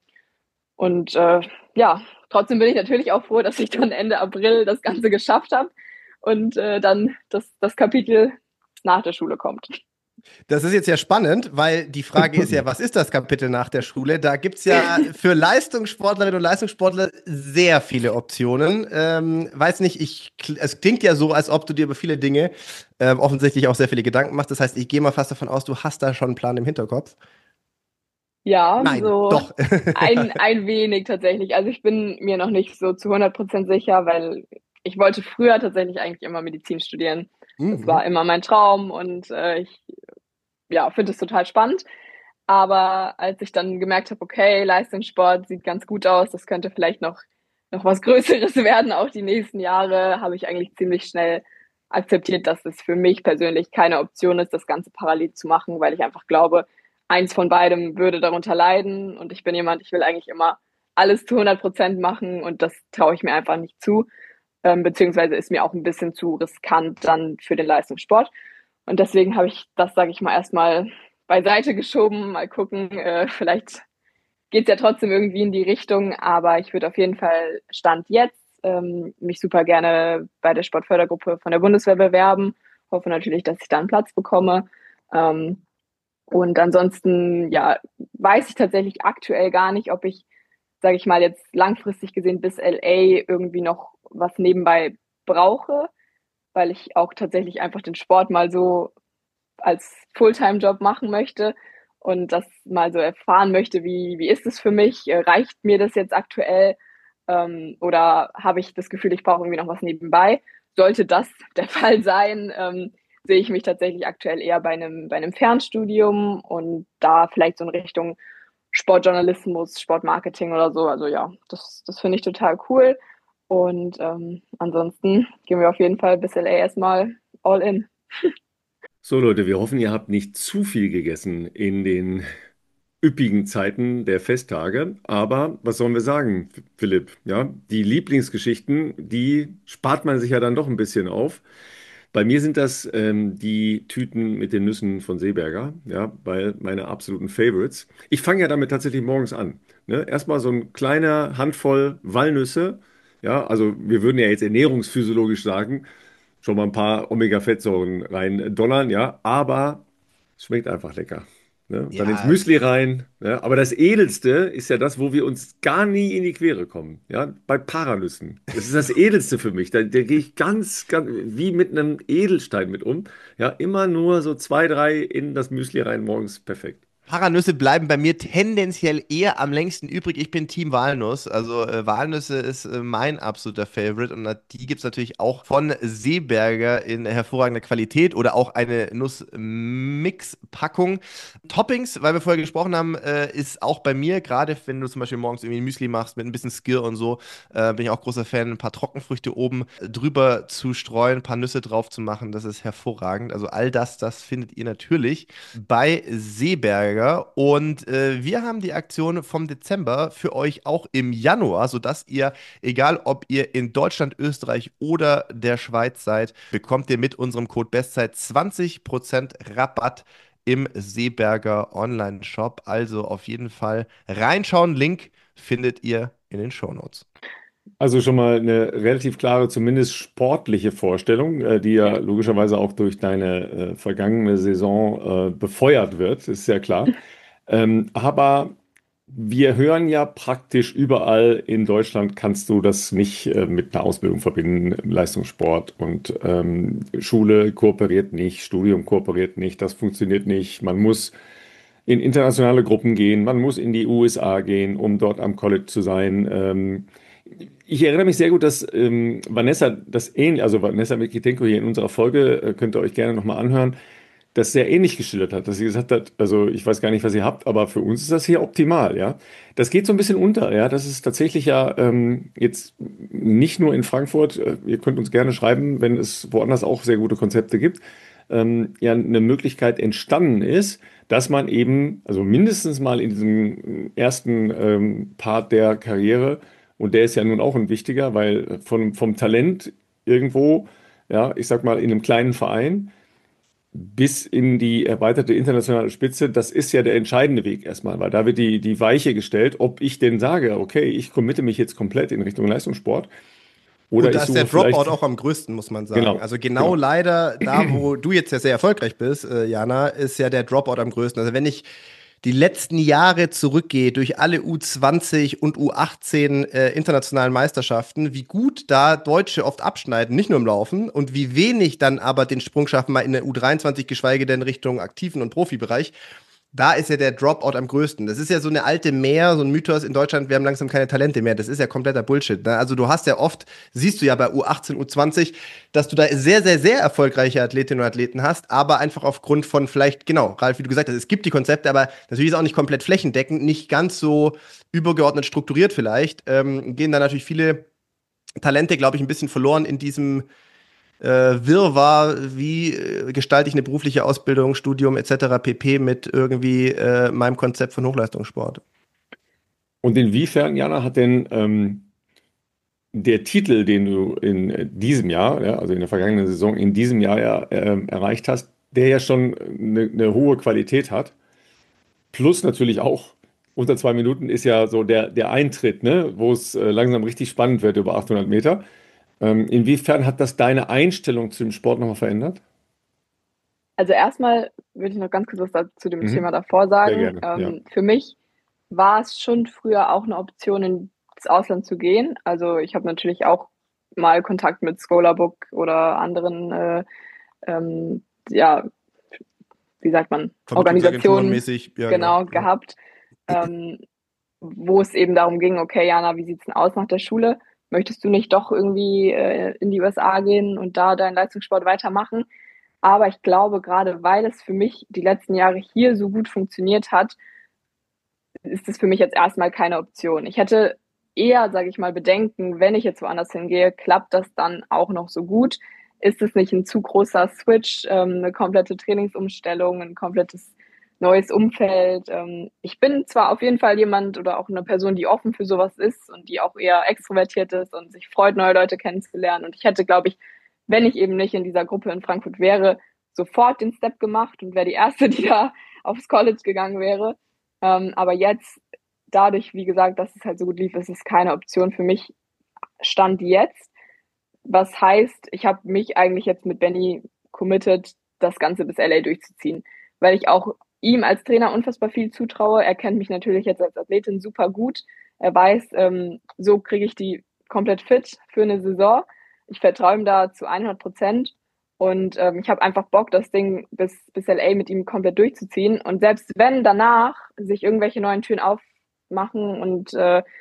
C: Trotzdem bin ich natürlich auch froh, dass ich dann Ende April das Ganze geschafft habe und dann das Kapitel nach der Schule kommt.
B: Das ist jetzt ja spannend, weil die Frage ist ja, was ist das Kapitel nach der Schule? Da gibt es ja für Leistungssportlerinnen und Leistungssportler sehr viele Optionen. Weiß nicht, es klingt ja so, als ob du dir über viele Dinge offensichtlich auch sehr viele Gedanken machst. Das heißt, ich gehe mal fast davon aus, du hast da schon einen Plan im Hinterkopf.
C: Ja,
B: Nein,
C: so
B: doch.
C: ein wenig tatsächlich. Also ich bin mir noch nicht so zu 100% sicher, weil ich wollte früher tatsächlich eigentlich immer Medizin studieren. Das war immer mein Traum und ich finde es total spannend. Aber als ich dann gemerkt habe, okay, Leistungssport sieht ganz gut aus, das könnte vielleicht noch was Größeres werden, auch die nächsten Jahre, habe ich eigentlich ziemlich schnell akzeptiert, dass es für mich persönlich keine Option ist, das Ganze parallel zu machen, weil ich einfach glaube, eins von beidem würde darunter leiden und ich bin jemand, ich will eigentlich immer alles zu 100% machen und das traue ich mir einfach nicht zu, beziehungsweise ist mir auch ein bisschen zu riskant dann für den Leistungssport und deswegen habe ich das, sage ich mal, erstmal beiseite geschoben. Mal gucken, vielleicht geht es ja trotzdem irgendwie in die Richtung, aber ich würde auf jeden Fall Stand jetzt mich super gerne bei der Sportfördergruppe von der Bundeswehr bewerben. Hoffe natürlich, dass ich da einen Platz bekomme. Und ansonsten, ja, weiß ich tatsächlich aktuell gar nicht, ob ich, sage ich mal, jetzt langfristig gesehen bis LA irgendwie noch was nebenbei brauche, weil ich auch tatsächlich einfach den Sport mal so als Fulltime-Job machen möchte und das mal so erfahren möchte, wie ist es für mich? Reicht mir das jetzt aktuell? Oder habe ich das Gefühl, ich brauche irgendwie noch was nebenbei? Sollte das der Fall sein, sehe ich mich tatsächlich aktuell eher bei einem Fernstudium und da vielleicht so in Richtung Sportjournalismus, Sportmarketing oder so. Also ja, das finde ich total cool. Und ansonsten gehen wir auf jeden Fall bis LA erstmal all in.
A: So Leute, wir hoffen, ihr habt nicht zu viel gegessen in den üppigen Zeiten der Festtage. Aber was sollen wir sagen, Philipp? Ja, die Lieblingsgeschichten, die spart man sich ja dann doch ein bisschen auf. Bei mir sind das die Tüten mit den Nüssen von Seeberger, ja, weil meine absoluten Favorites. Ich fange ja damit tatsächlich morgens an. Ne? Erstmal so ein kleiner Handvoll Walnüsse. Ja, also wir würden ja jetzt ernährungsphysiologisch sagen, schon mal ein paar Omega-Fettsäuren rein donnern, ja, aber es schmeckt einfach lecker. Ne? Dann ins
B: Ja,
A: Müsli rein. Ja? Aber das Edelste ist ja das, wo wir uns gar nie in die Quere kommen. Ja? Bei Paranüssen. Das ist das Edelste für mich. Da gehe ich ganz, wie mit einem Edelstein mit um. Ja, immer nur so 2, 3 in das Müsli rein morgens. Perfekt.
B: Paranüsse bleiben bei mir tendenziell eher am längsten übrig. Ich bin Team Walnuss. Also Walnüsse ist mein absoluter Favorite. Und die gibt es natürlich auch von Seeberger in hervorragender Qualität oder auch eine Nussmix-Packung. Toppings, weil wir vorher gesprochen haben, ist auch bei mir, gerade wenn du zum Beispiel morgens irgendwie ein Müsli machst mit ein bisschen Skir und so, bin ich auch großer Fan, ein paar Trockenfrüchte oben drüber zu streuen, ein paar Nüsse drauf zu machen. Das ist hervorragend. Also all das findet ihr natürlich bei Seeberger. Und wir haben die Aktion vom Dezember für euch auch im Januar, sodass ihr, egal ob ihr in Deutschland, Österreich oder der Schweiz seid, bekommt ihr mit unserem Code Bestzeit 20% Rabatt im Seeberger Online-Shop. Also auf jeden Fall reinschauen. Link findet ihr in den Shownotes.
A: Also schon mal eine relativ klare, zumindest sportliche Vorstellung, die ja logischerweise auch durch deine vergangene Saison befeuert wird, ist ja klar. Aber wir hören ja praktisch überall in Deutschland kannst du das nicht mit einer Ausbildung verbinden, Leistungssport und Schule kooperiert nicht, Studium kooperiert nicht, das funktioniert nicht. Man muss in internationale Gruppen gehen, man muss in die USA gehen, um dort am College zu sein. Ich erinnere mich sehr gut, dass Vanessa das ähnlich, also Vanessa Mikitenko hier in unserer Folge, könnt ihr euch gerne nochmal anhören, das sehr ähnlich geschildert hat, dass sie gesagt hat, also ich weiß gar nicht, was ihr habt, aber für uns ist das hier optimal, ja. Das geht so ein bisschen unter, ja. Das ist tatsächlich ja jetzt nicht nur in Frankfurt, ihr könnt uns gerne schreiben, wenn es woanders auch sehr gute Konzepte gibt, ja eine Möglichkeit entstanden ist, dass man eben, also mindestens mal in diesem ersten Part der Karriere, und der ist ja nun auch ein wichtiger, weil vom Talent irgendwo, ja, ich sag mal, in einem kleinen Verein bis in die erweiterte internationale Spitze, das ist ja der entscheidende Weg erstmal, weil da wird die Weiche gestellt, ob ich denn sage, okay, ich committe mich jetzt komplett in Richtung Leistungssport oder
B: Und
A: ich
B: da ist der
A: suche
B: Dropout
A: vielleicht,
B: auch am größten, muss man sagen.
A: genau,
B: Also genau
A: genau.
B: leider da, wo du jetzt ja sehr erfolgreich bist, Jana, ist ja der Dropout am größten. Also wenn ich die letzten Jahre zurückgehe durch alle U20 und U18 internationalen Meisterschaften, wie gut da Deutsche oft abschneiden, nicht nur im Laufen, und wie wenig dann aber den Sprung schaffen, mal in der U23, geschweige denn Richtung aktiven und Profibereich. Da ist ja der Dropout am größten. Das ist ja so eine alte Mär, so ein Mythos in Deutschland, wir haben langsam keine Talente mehr. Das ist ja kompletter Bullshit. Ne? Also du hast ja oft, siehst du ja bei U18, U20, dass du da sehr erfolgreiche Athletinnen und Athleten hast, aber einfach aufgrund von vielleicht, genau, Ralf, wie du gesagt hast, es gibt die Konzepte, aber natürlich ist auch nicht komplett flächendeckend, nicht ganz so übergeordnet strukturiert vielleicht, gehen da natürlich viele Talente, glaube ich, ein bisschen verloren in diesem Wirrwarr, wie gestalte ich eine berufliche Ausbildung, Studium etc. pp. Mit irgendwie meinem Konzept von Hochleistungssport.
A: Und inwiefern, Jana, hat denn der Titel, den du in diesem Jahr, ja, also in der vergangenen Saison, in diesem Jahr ja erreicht hast, der ja schon eine hohe Qualität hat, Plus natürlich auch unter 2 Minuten ist ja so der Eintritt, ne, wo es langsam richtig spannend wird über 800 Meter. Inwiefern hat das deine Einstellung zu dem Sport nochmal verändert?
C: Also erstmal würde ich noch ganz kurz was zu dem
A: Mhm.
C: Thema davor
A: Sehr
C: sagen.
A: gerne, ja.
C: Für mich war es schon früher auch eine Option, ins Ausland zu gehen. Also ich habe natürlich auch mal Kontakt mit Scholarbook oder anderen, ja, wie sagt man,
B: Vermittlungsagenturen
C: Organisationen
B: mäßig, ja, genau.
C: genau
B: Ja.
C: gehabt, ähm, wo es eben darum ging, okay, Jana, wie sieht's denn aus nach der Schule? Möchtest du nicht doch irgendwie in die USA gehen und da deinen Leistungssport weitermachen? Aber ich glaube, gerade weil es für mich die letzten Jahre hier so gut funktioniert hat, ist es für mich jetzt erstmal keine Option. Ich hätte eher, sage ich mal, Bedenken, wenn ich jetzt woanders hingehe, klappt das dann auch noch so gut? Ist es nicht ein zu großer Switch, eine komplette Trainingsumstellung, ein komplettes neues Umfeld? Ich bin zwar auf jeden Fall jemand oder auch eine Person, die offen für sowas ist und die auch eher extrovertiert ist und sich freut, neue Leute kennenzulernen. Und ich hätte, glaube ich, wenn ich eben nicht in dieser Gruppe in Frankfurt wäre, sofort den Step gemacht und wäre die Erste, die da aufs College gegangen wäre. Aber jetzt, dadurch, wie gesagt, dass es halt so gut lief, ist es keine Option für mich, Stand jetzt. Was heißt, ich habe mich eigentlich jetzt mit Benny committed, das Ganze bis LA durchzuziehen, weil ich auch ihm als Trainer unfassbar viel zutraue. Er kennt mich natürlich jetzt als Athletin super gut. Er weiß, so kriege ich die komplett fit für eine Saison. Ich vertraue ihm da zu 100%. Und ich habe einfach Bock, das Ding bis LA mit ihm komplett durchzuziehen. Und selbst wenn danach sich irgendwelche neuen Türen aufmachen und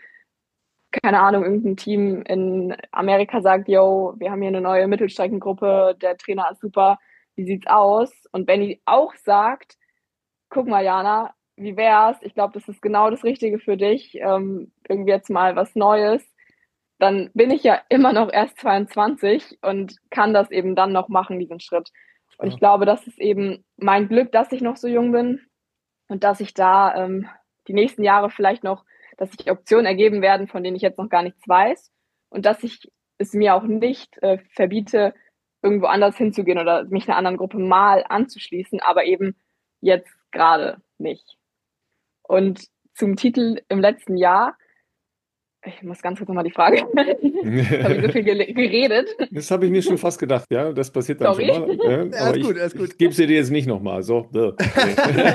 C: keine Ahnung, irgendein Team in Amerika sagt, yo, wir haben hier eine neue Mittelstreckengruppe, der Trainer ist super, wie sieht's aus? Und Benny auch sagt, guck mal, Jana, wie wär's? Ich glaube, das ist genau das Richtige für dich. Irgendwie jetzt mal was Neues. Dann bin ich ja immer noch erst 22 und kann das eben dann noch machen, diesen Schritt. Und ich
B: Ja.
C: glaube, das ist eben mein Glück, dass ich noch so jung bin und dass ich da die nächsten Jahre vielleicht noch, dass sich Optionen ergeben werden, von denen ich jetzt noch gar nichts weiß und dass ich es mir auch nicht verbiete, irgendwo anders hinzugehen oder mich einer anderen Gruppe mal anzuschließen, aber eben jetzt gerade nicht. Und zum Titel im letzten Jahr, ich muss ganz kurz nochmal die Frage, jetzt habe ich so viel geredet,
A: Das habe ich mir schon fast gedacht, ja, das passiert dann schon
C: sorry.
A: mal.
B: Ja,
A: Aber
B: ist gut,
A: ich,
B: ist gut.
A: ich gebe sie dir jetzt nicht nochmal. So, nee.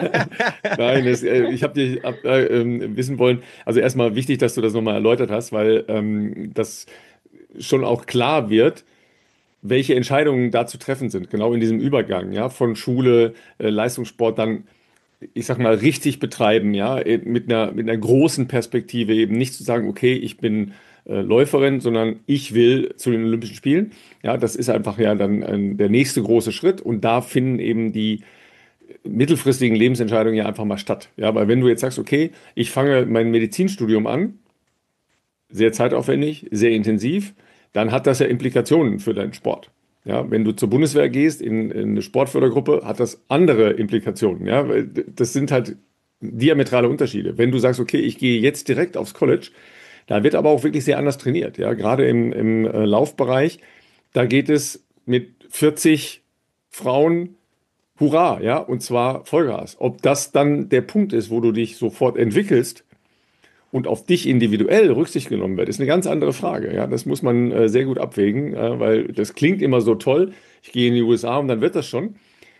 A: Nein, ich habe dir wissen wollen, also erstmal wichtig, dass du das nochmal erläutert hast, weil das schon auch klar wird, welche Entscheidungen da zu treffen sind, genau in diesem Übergang, ja, von Schule, Leistungssport dann, ich sag mal, richtig betreiben, ja, mit einer großen Perspektive eben nicht zu sagen, okay, ich bin Läuferin, sondern ich will zu den Olympischen Spielen. Ja, das ist einfach ja dann der nächste große Schritt und da finden eben die mittelfristigen Lebensentscheidungen ja einfach mal statt. Ja, weil wenn du jetzt sagst, okay, ich fange mein Medizinstudium an, sehr zeitaufwendig, sehr intensiv, dann hat das ja Implikationen für deinen Sport. Ja, wenn du zur Bundeswehr gehst, in eine Sportfördergruppe, hat das andere Implikationen. Ja, weil das sind halt diametrale Unterschiede. Wenn du sagst, okay, ich gehe jetzt direkt aufs College, da wird aber auch wirklich sehr anders trainiert. Ja, gerade im Laufbereich, da geht es mit 40 Frauen, hurra, ja, und zwar Vollgas. Ob das dann der Punkt ist, wo du dich sofort entwickelst, und auf dich individuell Rücksicht genommen wird, ist eine ganz andere Frage. Ja, das muss man sehr gut abwägen, weil das klingt immer so toll. Ich gehe in die USA und dann wird das schon.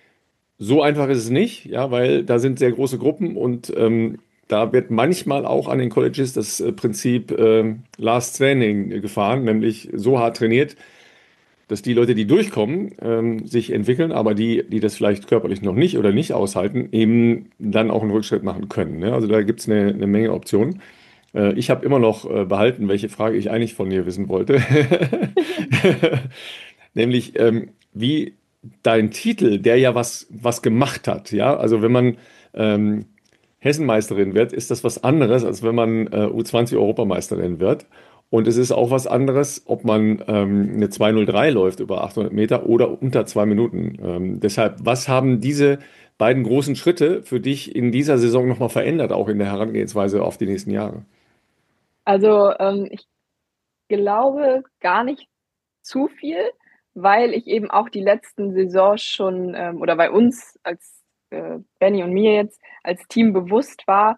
A: So einfach ist es nicht, ja, weil da sind sehr große Gruppen und da wird manchmal auch an den Colleges das Prinzip Last Training gefahren, nämlich so hart trainiert, dass die Leute, die durchkommen, sich entwickeln, aber die das vielleicht körperlich noch nicht oder nicht aushalten, eben dann auch einen Rückschritt machen können. Ne? Also da gibt es eine Menge Optionen. Ich habe immer noch behalten, welche Frage ich eigentlich von dir wissen wollte. Nämlich, wie dein Titel, der ja was gemacht hat, ja, also wenn man Hessenmeisterin wird, ist das was anderes, als wenn man U20-Europameisterin wird. Und es ist auch was anderes, ob man eine 2:03 läuft über 800 Meter oder unter 2 Minuten. Deshalb, was haben diese beiden großen Schritte für dich in dieser Saison nochmal verändert, auch in der Herangehensweise auf die nächsten Jahre?
C: Also ich glaube gar nicht zu viel, weil ich eben auch die letzten Saisons schon oder bei uns als Benny und mir jetzt als Team bewusst war,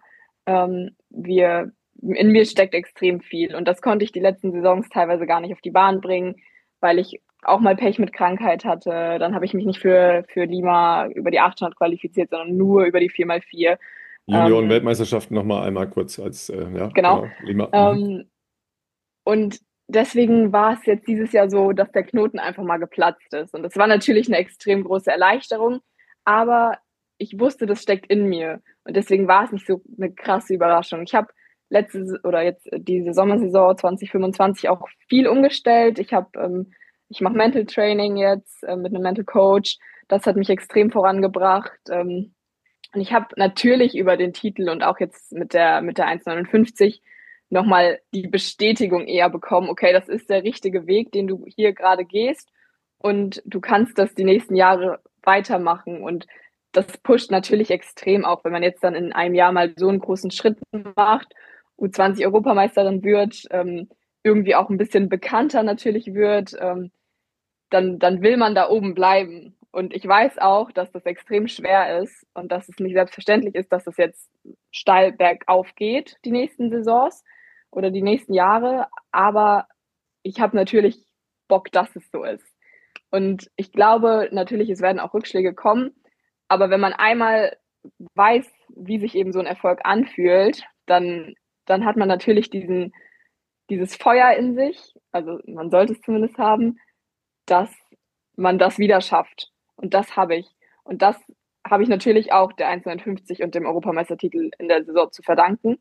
C: in mir steckt extrem viel. Und das konnte ich die letzten Saisons teilweise gar nicht auf die Bahn bringen, weil ich auch mal Pech mit Krankheit hatte. Dann habe ich mich nicht für Lima über die 800 qualifiziert, sondern nur über die 4x4.
A: Junioren-Weltmeisterschaften nochmal einmal kurz als, ja,
C: Genau.
A: Lima.
C: Und deswegen war es jetzt dieses Jahr so, dass der Knoten einfach mal geplatzt ist. Und das war natürlich eine extrem große Erleichterung, aber ich wusste, das steckt in mir. Und deswegen war es nicht so eine krasse Überraschung. Ich habe jetzt diese Sommersaison 2025 auch viel umgestellt. Ich mache Mental Training jetzt mit einem Mental Coach. Das hat mich extrem vorangebracht. Und ich habe natürlich über den Titel und auch jetzt mit der 1,59 nochmal die Bestätigung eher bekommen, okay, das ist der richtige Weg, den du hier gerade gehst und du kannst das die nächsten Jahre weitermachen. Und das pusht natürlich extrem auch, wenn man jetzt dann in einem Jahr mal so einen großen Schritt macht, U20-Europameisterin wird, irgendwie auch ein bisschen bekannter natürlich wird, dann will man da oben bleiben. Und ich weiß auch, dass das extrem schwer ist und dass es nicht selbstverständlich ist, dass es jetzt steil bergauf geht, die nächsten Saisons oder die nächsten Jahre. Aber ich habe natürlich Bock, dass es so ist. Und ich glaube natürlich, es werden auch Rückschläge kommen. Aber wenn man einmal weiß, wie sich eben so ein Erfolg anfühlt, dann hat man natürlich dieses Feuer in sich, also man sollte es zumindest haben, dass man das wieder schafft. Und das habe ich. Und das habe ich natürlich auch der 1,59 und dem Europameistertitel in der Saison zu verdanken.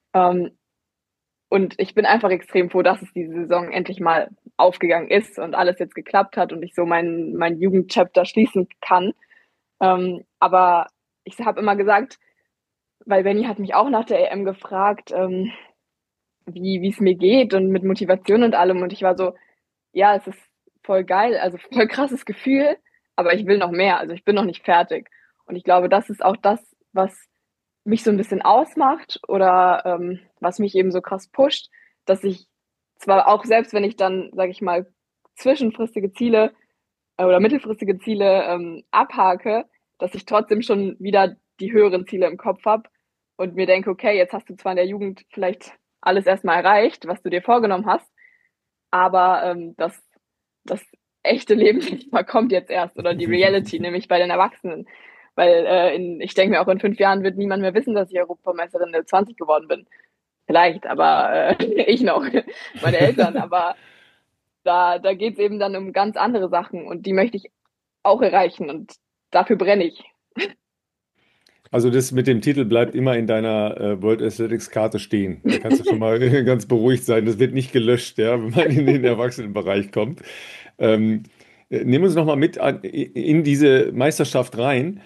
C: Und ich bin einfach extrem froh, dass es diese Saison endlich mal aufgegangen ist und alles jetzt geklappt hat und ich so mein Jugendchapter schließen kann. Aber ich habe immer gesagt, weil Benny hat mich auch nach der EM gefragt, wie es mir geht und mit Motivation und allem. Und ich war so, ja, es ist voll geil, also voll krasses Gefühl, aber ich will noch mehr, also ich bin noch nicht fertig. Und ich glaube, das ist auch das, was mich so ein bisschen ausmacht oder was mich eben so krass pusht, dass ich zwar auch selbst, wenn ich dann, sage ich mal, zwischenfristige Ziele oder mittelfristige Ziele abhake, dass ich trotzdem schon wieder die höheren Ziele im Kopf habe und mir denke, okay, jetzt hast du zwar in der Jugend vielleicht alles erstmal erreicht, was du dir vorgenommen hast, aber das echte Leben kommt jetzt erst oder die Reality, nämlich bei den Erwachsenen. Weil ich denke mir auch in 5 Jahren wird niemand mehr wissen, dass ich Europameisterin der 20 geworden bin. Vielleicht, aber ich noch, meine Eltern. Aber da geht es eben dann um ganz andere Sachen und die möchte ich auch erreichen und dafür brenne ich.
A: Also das mit dem Titel bleibt immer in deiner World Athletics Karte stehen. Da kannst du schon mal ganz beruhigt sein. Das wird nicht gelöscht, ja, wenn man in den Erwachsenenbereich kommt. Nehmen uns noch mal mit in diese Meisterschaft rein.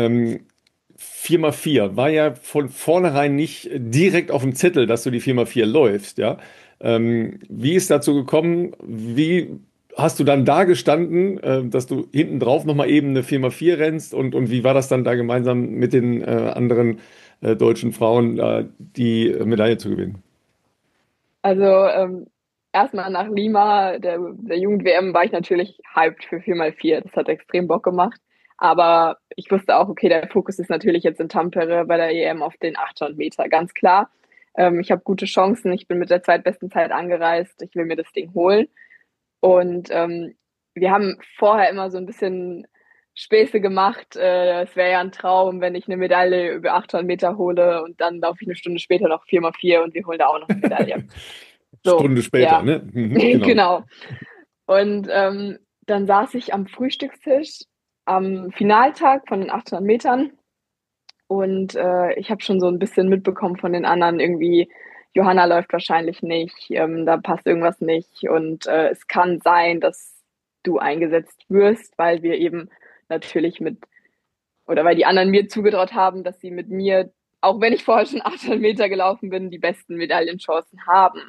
A: 4x4 war ja von vornherein nicht direkt auf dem Zettel, dass du die 4x4 läufst, ja. Wie ist dazu gekommen? Wie hast du dann da gestanden, dass du hinten drauf nochmal eben eine 4x4 rennst und wie war das dann da gemeinsam mit den anderen deutschen Frauen, die Medaille zu gewinnen?
C: Also erstmal nach Lima, der Jugend-WM, war ich natürlich hyped für 4x4. Das hat extrem Bock gemacht. Aber ich wusste auch, okay, der Fokus ist natürlich jetzt in Tampere bei der EM auf den 800 Meter, ganz klar. Ich habe gute Chancen, ich bin mit der zweitbesten Zeit angereist, ich will mir das Ding holen. Und wir haben vorher immer so ein bisschen Späße gemacht. Es wäre ja ein Traum, wenn ich eine Medaille über 800 Meter hole und dann laufe ich eine Stunde später noch 4x4 und wir holen da auch noch eine Medaille. So,
A: Stunde später,
C: ja.
A: ne? Genau.
C: Genau. Und dann saß ich am Frühstückstisch am Finaltag von den 800 Metern und ich habe schon so ein bisschen mitbekommen von den anderen irgendwie, Johanna läuft wahrscheinlich nicht, da passt irgendwas nicht und es kann sein, dass du eingesetzt wirst, weil wir eben natürlich oder weil die anderen mir zugetraut haben, dass sie mit mir, auch wenn ich vorher schon 800 Meter gelaufen bin, die besten Medaillenchancen haben.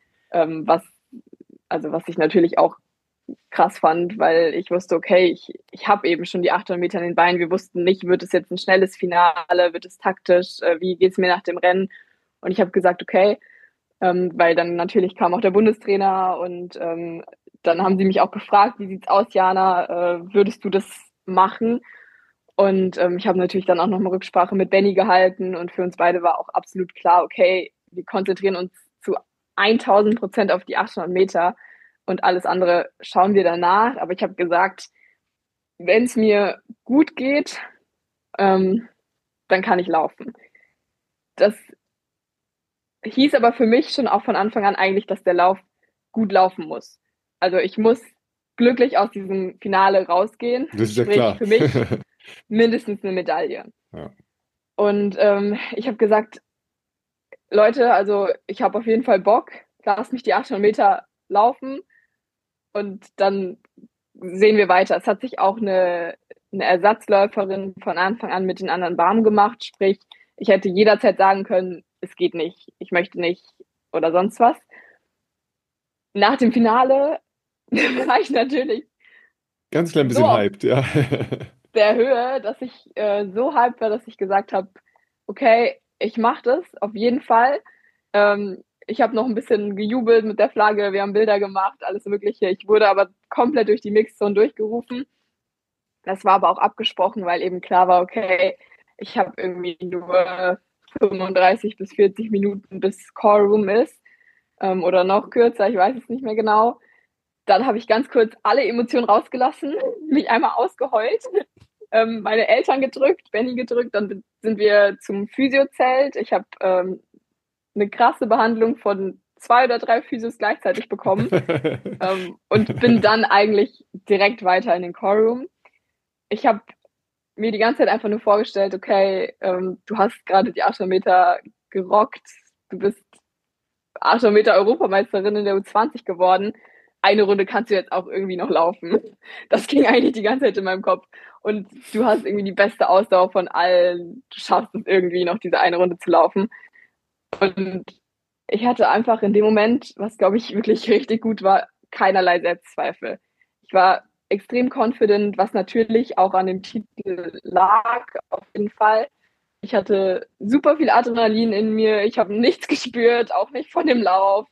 C: Was ich natürlich auch krass fand, weil ich wusste, okay, ich habe eben schon die 800 Meter in den Beinen. Wir wussten nicht, wird es jetzt ein schnelles Finale, wird es taktisch, wie geht es mir nach dem Rennen? Und ich habe gesagt, okay, weil dann natürlich kam auch der Bundestrainer und dann haben sie mich auch gefragt, wie sieht's aus, Jana, würdest du das machen? Und ich habe natürlich dann auch noch mal Rücksprache mit Benny gehalten und für uns beide war auch absolut klar, okay, wir konzentrieren uns zu 1000% auf die 800 Meter und alles andere schauen wir danach. Aber ich habe gesagt, wenn es mir gut geht, ähm, dann kann ich laufen. Das hieß aber für mich schon auch von Anfang an eigentlich, dass der Lauf gut laufen muss. Also ich muss glücklich aus diesem Finale rausgehen,
A: Das ist ja
C: sprich
A: klar.
C: für mich mindestens eine Medaille.
A: Ja.
C: Und ich habe gesagt, Leute, also ich habe auf jeden Fall Bock, lasst mich die 800 Meter laufen und dann sehen wir weiter. Es hat sich auch eine Ersatzläuferin von Anfang an mit den anderen warm gemacht, sprich, ich hätte jederzeit sagen können, es geht nicht, ich möchte nicht oder sonst was. Nach dem Finale war ich natürlich
A: Ganz klein
C: so
A: bisschen
C: auf
A: hyped, ja.
C: der Höhe, dass ich so hyped war, dass ich gesagt habe, okay, ich mache das auf jeden Fall. Ich habe noch ein bisschen gejubelt mit der Flagge, wir haben Bilder gemacht, alles Mögliche. Ich wurde aber komplett durch die Mixzone durchgerufen. Das war aber auch abgesprochen, weil eben klar war, okay, ich habe irgendwie nur 35 bis 40 Minuten, bis Call Room ist oder noch kürzer, ich weiß es nicht mehr genau. Dann habe ich ganz kurz alle Emotionen rausgelassen, mich einmal ausgeheult, meine Eltern gedrückt, Benny gedrückt, dann sind wir zum Physiozelt. Ich habe eine krasse Behandlung von 2 oder 3 Physios gleichzeitig bekommen und bin dann eigentlich direkt weiter in den Callroom. Ich habe mir die ganze Zeit einfach nur vorgestellt, okay, du hast gerade die 800 Meter gerockt, du bist 800 Meter Europameisterin in der U20 geworden. Eine Runde kannst du jetzt auch irgendwie noch laufen. Das ging eigentlich die ganze Zeit in meinem Kopf. Und du hast irgendwie die beste Ausdauer von allen. Du schaffst es irgendwie noch, diese eine Runde zu laufen. Und ich hatte einfach in dem Moment, was glaube ich wirklich richtig gut war, keinerlei Selbstzweifel. Ich war extrem confident, was natürlich auch an dem Titel lag, auf jeden Fall. Ich hatte super viel Adrenalin in mir. Ich habe nichts gespürt, auch nicht von dem Lauf.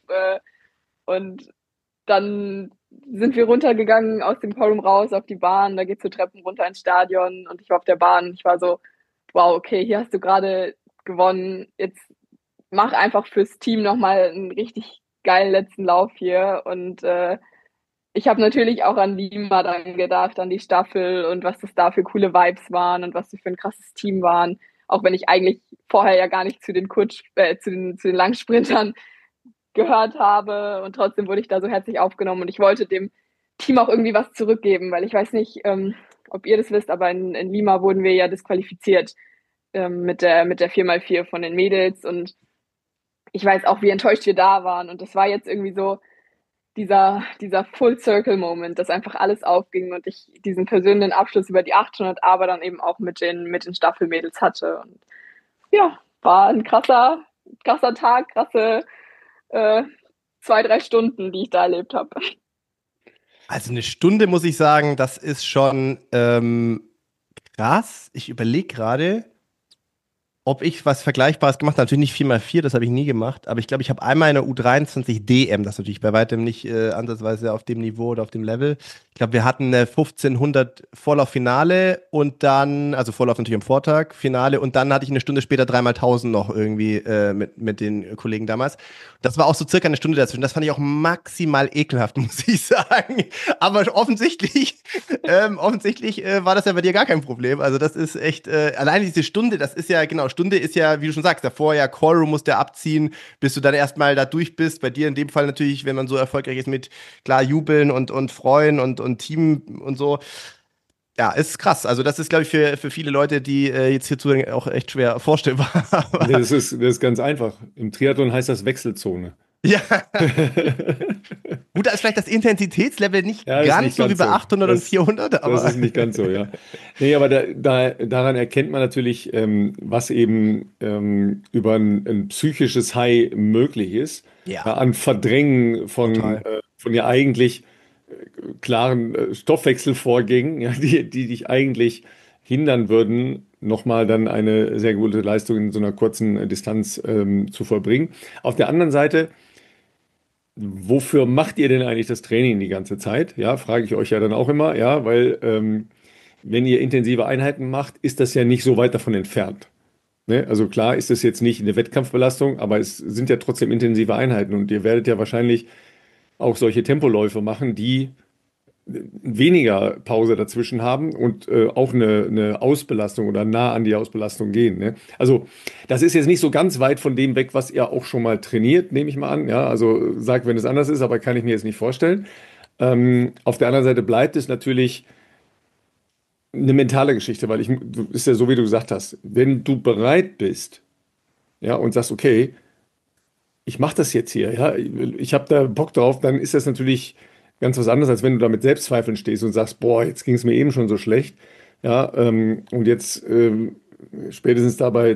C: Und dann sind wir runtergegangen aus dem Forum raus auf die Bahn. Da geht's so Treppen runter ins Stadion. Und ich war auf der Bahn. Ich war so, wow, okay, hier hast du gerade gewonnen. Jetzt mach einfach fürs Team nochmal einen richtig geilen letzten Lauf hier. Und ich habe natürlich auch an Lima dann gedacht, an die Staffel und was das da für coole Vibes waren und was sie für ein krasses Team waren. Auch wenn ich eigentlich vorher ja gar nicht zu den zu den Langsprintern gehört habe und trotzdem wurde ich da so herzlich aufgenommen und ich wollte dem Team auch irgendwie was zurückgeben, weil ich weiß nicht, ob ihr das wisst, aber in Lima wurden wir ja disqualifiziert mit der 4x4 von den Mädels und ich weiß auch, wie enttäuscht wir da waren und das war jetzt irgendwie so dieser Full-Circle-Moment, dass einfach alles aufging und ich diesen persönlichen Abschluss über die 800, aber dann eben auch mit den Staffelmädels hatte. Und ja, war ein krasser Tag, krasse 2, 3 Stunden, die ich da erlebt habe.
B: Also eine Stunde muss ich sagen, das ist schon krass. Ich überlege gerade, ob ich was Vergleichbares gemacht habe. Natürlich nicht 4x4, das habe ich nie gemacht, aber ich glaube, ich habe einmal in der U23 DM, das ist natürlich bei weitem nicht ansatzweise auf dem Niveau oder auf dem Level. Ich glaube, wir hatten eine 1500 Vorlauf-Finale und dann, also Vorlauf natürlich am Vortag, Finale und dann hatte ich eine Stunde später 3x1000 noch irgendwie mit den Kollegen damals. Das war auch so circa eine Stunde dazwischen. Das fand ich auch maximal ekelhaft, muss ich sagen. Aber offensichtlich war das ja bei dir gar kein Problem. Also das ist echt, alleine diese Stunde, das ist ja, genau, Stunde ist ja, wie du schon sagst, davor ja Callroom musst du abziehen, bis du dann erstmal da durch bist. Bei dir in dem Fall natürlich, wenn man so erfolgreich ist mit, klar, jubeln und freuen und Team und so. Ja, ist krass. Also das ist, glaube ich, für viele Leute, die jetzt hier zuhören, auch echt schwer vorstellbar.
A: Nee, das ist ganz einfach. Im Triathlon heißt das Wechselzone.
B: Ja. Gut, da ist vielleicht das Intensitätslevel nicht
A: Ja, ist
B: ganz
A: nicht
B: so wie
A: ganz
B: bei
A: so.
B: 800 und 400, aber
A: Das ist nicht ganz so, ja. Nee, aber daran erkennt man natürlich, was eben über ein psychisches High möglich ist.
B: ja,
A: Ja, an Verdrängen
B: total.
A: von ja eigentlich klaren Stoffwechselvorgängen, ja, die dich eigentlich hindern würden, nochmal dann eine sehr gute Leistung in so einer kurzen Distanz zu vollbringen. Auf der anderen Seite, wofür macht ihr denn eigentlich das Training die ganze Zeit? Ja, frage ich euch ja dann auch immer, ja, weil wenn ihr intensive Einheiten macht, ist das ja nicht so weit davon entfernt. Ne? Also klar ist es jetzt nicht eine Wettkampfbelastung, aber es sind ja trotzdem intensive Einheiten und ihr werdet ja wahrscheinlich auch solche Tempoläufe machen, die weniger Pause dazwischen haben und auch eine Ausbelastung oder nah an die Ausbelastung gehen. Ne? Also das ist jetzt nicht so ganz weit von dem weg, was ihr auch schon mal trainiert, nehme ich mal an. Ja, also sagt, wenn es anders ist, aber kann ich mir jetzt nicht vorstellen. Auf der anderen Seite bleibt es natürlich eine mentale Geschichte, weil ist ja so, wie du gesagt hast, wenn du bereit bist, ja, und sagst, okay, ich mache das jetzt hier, ja, ich habe da Bock drauf, dann ist das natürlich ganz was anderes, als wenn du da mit Selbstzweifeln stehst und sagst, boah, jetzt ging es mir eben schon so schlecht, ja, und jetzt spätestens da bei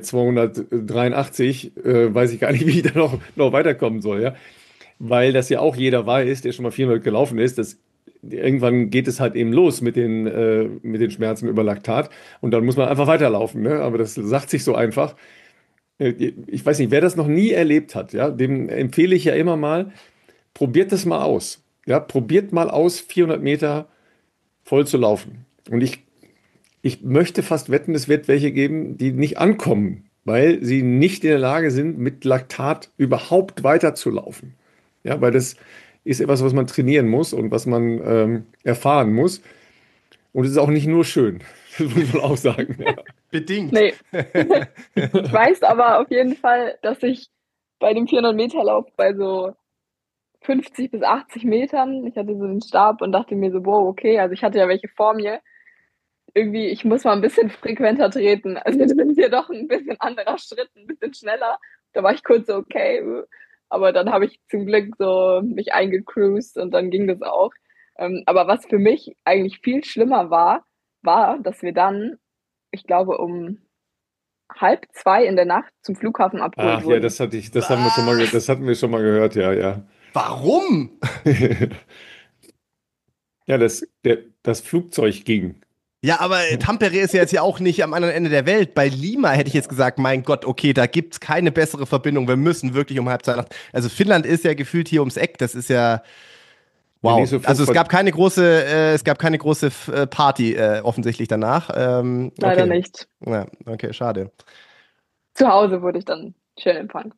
A: 283 weiß ich gar nicht, wie ich da noch weiterkommen soll, ja, weil das ja auch jeder weiß, der schon mal 400 gelaufen ist, dass irgendwann geht es halt eben los mit den Schmerzen über Laktat und dann muss man einfach weiterlaufen, ne? Aber das sagt sich so einfach. Ich weiß nicht, wer das noch nie erlebt hat, ja, dem empfehle ich ja immer mal, probiert das mal aus. Ja, probiert mal aus, 400 Meter voll zu laufen. Und ich möchte fast wetten, es wird welche geben, die nicht ankommen, weil sie nicht in der Lage sind, mit Laktat überhaupt weiterzulaufen. Ja, weil das ist etwas, was man trainieren muss und was man erfahren muss. Und es ist auch nicht nur schön, das muss man auch sagen. Ja.
B: Bedingt.
C: Nee. Ich weiß aber auf jeden Fall, dass ich bei dem 400-Meter-Lauf bei so 50 bis 80 Metern, ich hatte so den Stab und dachte mir so, wow, okay, also ich hatte ja welche vor mir. Irgendwie, ich muss mal ein bisschen frequenter treten. Also das ist hier doch ein bisschen anderer Schritt, ein bisschen schneller. Da war ich kurz so, okay. Aber dann habe ich zum Glück so mich eingecruised und dann ging das auch. Aber was für mich eigentlich viel schlimmer war, dass wir dann, ich glaube, um 1:30 in der Nacht zum Flughafen abgeholt
A: Ach ja,
C: wurden.
A: das haben wir schon mal, das hatten wir schon mal gehört, ja, ja.
B: Warum?
A: Ja, das Flugzeug ging.
B: Ja, aber Tampere ist ja jetzt ja auch nicht am anderen Ende der Welt. Bei Lima hätte ich jetzt gesagt, mein Gott, okay, da gibt's keine bessere Verbindung. Wir müssen wirklich um 1:30. Also Finnland ist ja gefühlt hier ums Eck. Das ist ja
A: Der
B: wow.
A: nächste
B: Also
A: Flug
B: es gab keine große Party offensichtlich danach.
C: Leider
B: Okay.
C: nicht.
B: Ja, okay, schade.
C: Zu Hause wurde ich dann schön empfangen.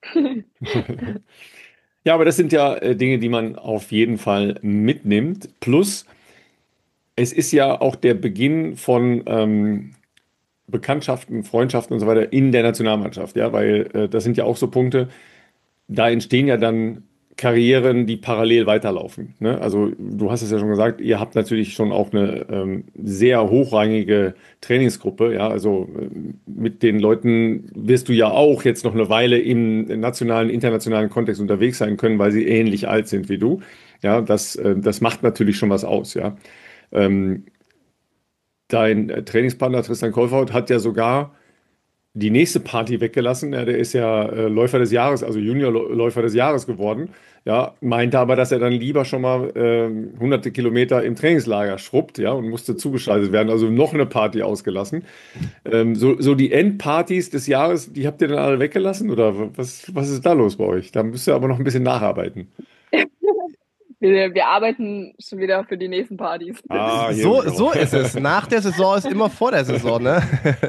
A: Ja, aber das sind ja Dinge, die man auf jeden Fall mitnimmt. Plus, es ist ja auch der Beginn von Bekanntschaften, Freundschaften und so weiter in der Nationalmannschaft, ja, weil das sind ja auch so Punkte, da entstehen ja dann Karrieren, die parallel weiterlaufen. Ne? Also du hast es ja schon gesagt, ihr habt natürlich schon auch eine sehr hochrangige Trainingsgruppe. Ja? Also mit den Leuten wirst du ja auch jetzt noch eine Weile im nationalen, internationalen Kontext unterwegs sein können, weil sie ähnlich alt sind wie du. Ja, das macht natürlich schon was aus. Ja? Ähm, dein Trainingspartner Tristan Kolford hat ja sogar die nächste Party weggelassen. Ja, der ist ja Läufer des Jahres, also Junior-Läufer des Jahres geworden. Ja, meinte aber, dass er dann lieber schon mal hunderte Kilometer im Trainingslager schrubbt, ja, und musste zugeschaltet werden. Also noch eine Party ausgelassen. So die Endpartys des Jahres, die habt ihr dann alle weggelassen? Oder was ist da los bei euch? Da müsst ihr aber noch ein bisschen nacharbeiten.
C: Wir arbeiten schon wieder für die nächsten Partys.
A: Ah, here
B: So,
A: we go.
B: so ist es. Nach der Saison ist immer vor der Saison, ne?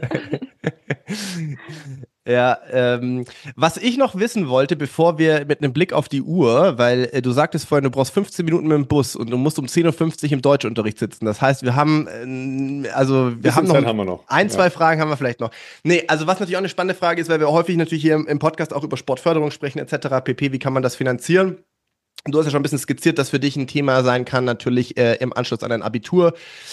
B: Ja, was ich noch wissen wollte, bevor wir mit einem Blick auf die Uhr, weil du sagtest vorhin, du brauchst 15 Minuten mit dem Bus und du musst um 10:50 Uhr im Deutschunterricht sitzen. Das heißt, wir haben
A: Bisschen
B: noch
A: Zeit haben wir noch.
B: zwei Fragen haben wir vielleicht noch. Nee, also was natürlich auch eine spannende Frage ist, weil wir häufig natürlich hier im Podcast auch über Sportförderung sprechen etc. pp. Wie kann man das finanzieren? Du hast ja schon ein bisschen skizziert, dass für dich ein Thema sein kann, natürlich im Anschluss an ein Abitur,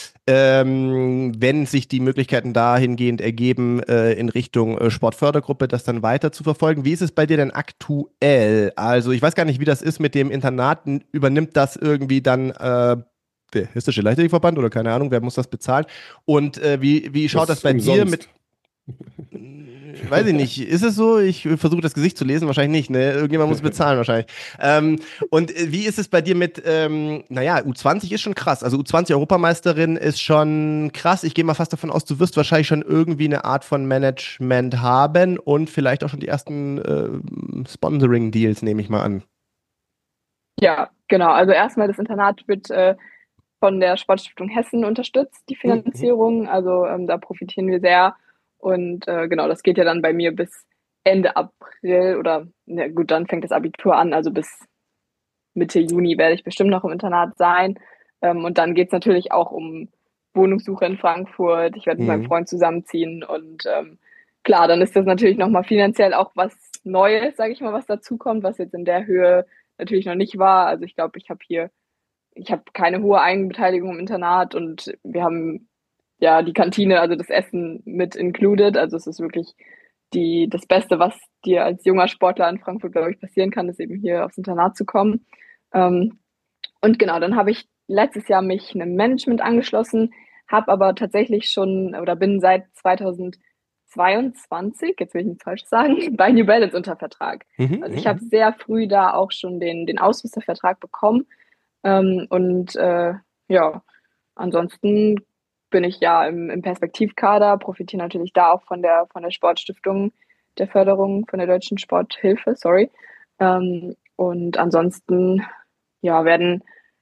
B: wenn sich die Möglichkeiten dahingehend ergeben, in Richtung Sportfördergruppe, das dann weiter zu verfolgen. Wie ist es bei dir denn aktuell? Also ich weiß gar nicht, wie das ist mit dem Internat. Übernimmt das irgendwie dann der Hessische Leichtathletikverband oder keine Ahnung, wer muss das bezahlen? Und wie schaut das bei dir mit... Weiß ich nicht. Ist es so? Ich versuche das Gesicht zu lesen. Wahrscheinlich nicht. Ne? Irgendjemand muss bezahlen wahrscheinlich. Und wie ist es bei dir mit, U20 ist schon krass. Also U20-Europameisterin ist schon krass. Ich gehe mal fast davon aus, du wirst wahrscheinlich schon irgendwie eine Art von Management haben und vielleicht auch schon die ersten Sponsoring-Deals, nehme ich mal an.
C: Ja, genau. Also erstmal das Internat wird von der Sportstiftung Hessen unterstützt, die Finanzierung. Also da profitieren wir sehr. Und genau, das geht ja dann bei mir bis Ende April oder, na gut, dann fängt das Abitur an, also bis Mitte Juni werde ich bestimmt noch im Internat sein. Und dann geht es natürlich auch um Wohnungssuche in Frankfurt. Ich werde mit meinem
B: Mhm.
C: Freund zusammenziehen. Und klar, dann ist das natürlich nochmal finanziell auch was Neues, sage ich mal, was dazukommt, was jetzt in der Höhe natürlich noch nicht war. Also ich glaube, ich habe keine hohe Eigenbeteiligung im Internat und wir haben ja die Kantine, also das Essen mit included. Also es ist wirklich das Beste, was dir als junger Sportler in Frankfurt, glaube ich, passieren kann, ist eben hier aufs Internat zu kommen. Ähm, und genau, dann habe ich letztes Jahr mich einem Management angeschlossen, habe aber tatsächlich schon oder bin seit 2022, jetzt will ich nichts falsch sagen, bei New Balance unter Vertrag.
B: Mhm.
C: Also ich habe
B: Mhm.
C: sehr früh da auch schon den Ausrüstervertrag bekommen. Und ja, ansonsten bin ich ja im Perspektivkader, profitiere natürlich da auch von der Sportstiftung der Förderung, von der Deutschen Sporthilfe, sorry. Und ansonsten ja, werden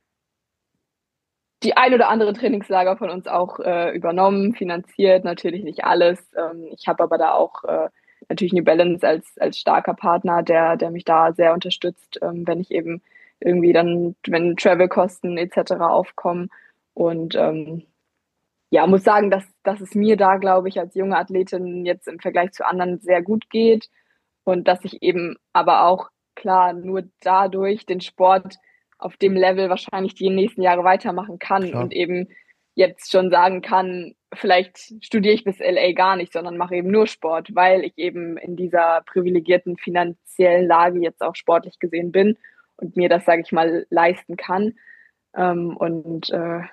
C: die ein oder andere Trainingslager von uns auch übernommen, finanziert, natürlich nicht alles. Ich habe aber da auch natürlich New Balance als starker Partner, der mich da sehr unterstützt, wenn ich eben irgendwie dann, wenn Travelkosten etc. aufkommen. Und ja, muss sagen, dass es mir da, glaube ich, als junge Athletin jetzt im Vergleich zu anderen sehr gut geht und dass ich eben aber auch klar nur dadurch den Sport auf dem Level wahrscheinlich die nächsten Jahre weitermachen kann
B: Klar.
C: und eben jetzt schon sagen kann, vielleicht studiere ich bis LA gar nicht, sondern mache eben nur Sport, weil ich eben in dieser privilegierten finanziellen Lage jetzt auch sportlich gesehen bin und mir das, sage ich mal, leisten kann. Und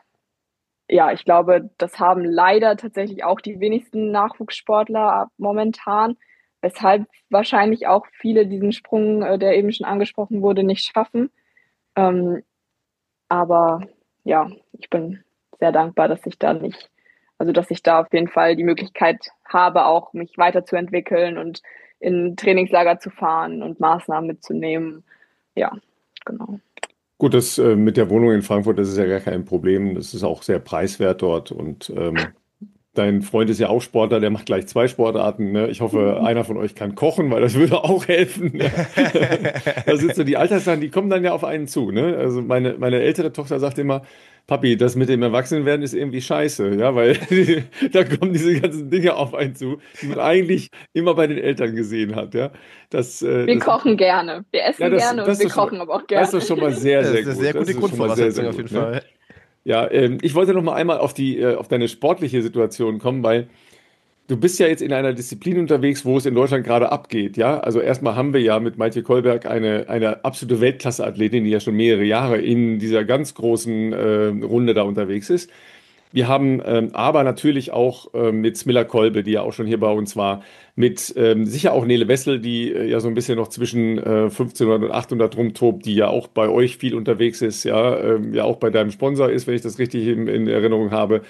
C: ja, ich glaube, das haben leider tatsächlich auch die wenigsten Nachwuchssportler momentan, weshalb wahrscheinlich auch viele diesen Sprung, der eben schon angesprochen wurde, nicht schaffen. Ähm, aber ja, ich bin sehr dankbar, dass ich da nicht, also dass ich da auf jeden Fall die Möglichkeit habe, auch mich weiterzuentwickeln und in Trainingslager zu fahren und Maßnahmen mitzunehmen. Ja, genau.
A: Gut, das mit der Wohnung in Frankfurt, das ist ja gar kein Problem. Das ist auch sehr preiswert dort. Und dein Freund ist ja auch Sportler, der macht gleich zwei Sportarten. Ne? Ich hoffe, einer von euch kann kochen, weil das würde auch helfen. Ja. Da sind so die Alterssachen, die kommen dann ja auf einen zu. Ne? Also meine ältere Tochter sagt immer, Papi, das mit dem Erwachsenenwerden ist irgendwie scheiße, ja, weil da kommen diese ganzen Dinge auf einen zu, die man eigentlich immer bei den Eltern gesehen hat, ja.
C: Wir kochen gerne. Wir
A: Ja,
C: essen gerne und
A: das
C: wir
A: ist schon mal,
C: kochen aber auch
A: das ist
C: gerne.
A: doch schon mal sehr,
B: Das
A: sehr
B: ist eine
A: gut.
B: sehr
A: Das
B: gute
A: ist schon mal sehr, sehr
B: Grundvoraussetzung auf jeden
A: gut, ne?
B: Fall.
A: Ja, ich wollte noch mal einmal auf auf deine sportliche Situation kommen, weil du bist ja jetzt in einer Disziplin unterwegs, wo es in Deutschland gerade abgeht, ja? Also erstmal haben wir ja mit Maite Kolberg eine absolute Weltklasse-Athletin, die ja schon mehrere Jahre in dieser ganz großen Runde da unterwegs ist. Wir haben aber natürlich auch mit Smilla Kolbe, die ja auch schon hier bei uns war, mit sicher auch Nele Wessel, die ja so ein bisschen noch zwischen 1500 und 800 rumtobt, die ja auch bei euch viel unterwegs ist, ja, ja auch bei deinem Sponsor ist, wenn ich das richtig in Erinnerung habe,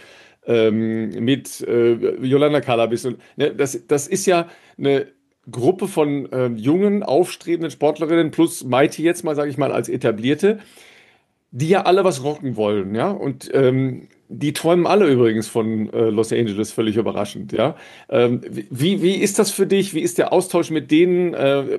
A: mit Yolanda Kalabis. Und, ne, das ist ja eine Gruppe von jungen, aufstrebenden Sportlerinnen plus Maite jetzt mal, sage ich mal, als etablierte, die ja alle was rocken wollen, ja. Und die träumen alle übrigens von Los Angeles, völlig überraschend, ja. Wie ist das für dich? Wie ist der Austausch mit denen?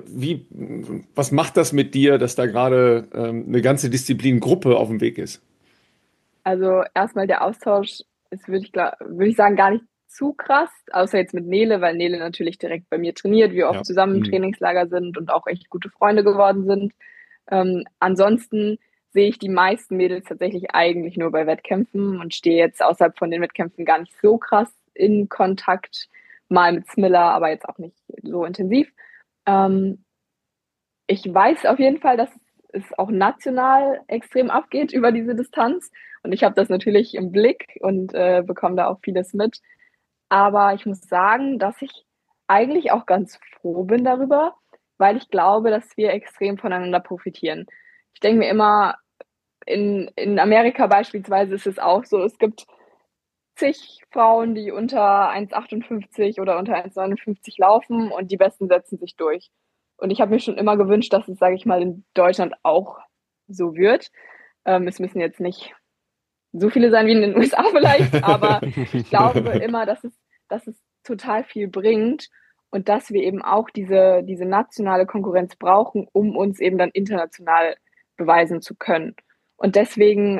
A: Was macht das mit dir, dass da gerade eine ganze Disziplingruppe auf dem Weg ist?
C: Also erstmal der Austausch ist, würde ich sagen, gar nicht zu krass, außer jetzt mit Nele, weil Nele natürlich direkt bei mir trainiert, wir oft
A: Ja.
C: zusammen im
A: Mhm.
C: Trainingslager sind und auch echt gute Freunde geworden sind. Ansonsten sehe ich die meisten Mädels tatsächlich eigentlich nur bei Wettkämpfen und stehe jetzt außerhalb von den Wettkämpfen gar nicht so krass in Kontakt, mal mit Smilla, aber jetzt auch nicht so intensiv. Ähm, Ich weiß auf jeden Fall, dass es auch national extrem abgeht über diese Distanz. Und ich habe das natürlich im Blick und bekomme da auch vieles mit. Aber ich muss sagen, dass ich eigentlich auch ganz froh bin darüber, weil ich glaube, dass wir extrem voneinander profitieren. Ich denke mir immer, in Amerika beispielsweise ist es auch so, es gibt zig Frauen, die unter 1,58 oder unter 1,59 laufen und die Besten setzen sich durch. Und ich habe mir schon immer gewünscht, dass es, sage ich mal, in Deutschland auch so wird. Es müssen jetzt nicht so viele sein wie in den USA vielleicht, aber ich glaube immer, dass es total viel bringt und dass wir eben auch diese nationale Konkurrenz brauchen, um uns eben dann international beweisen zu können. Und deswegen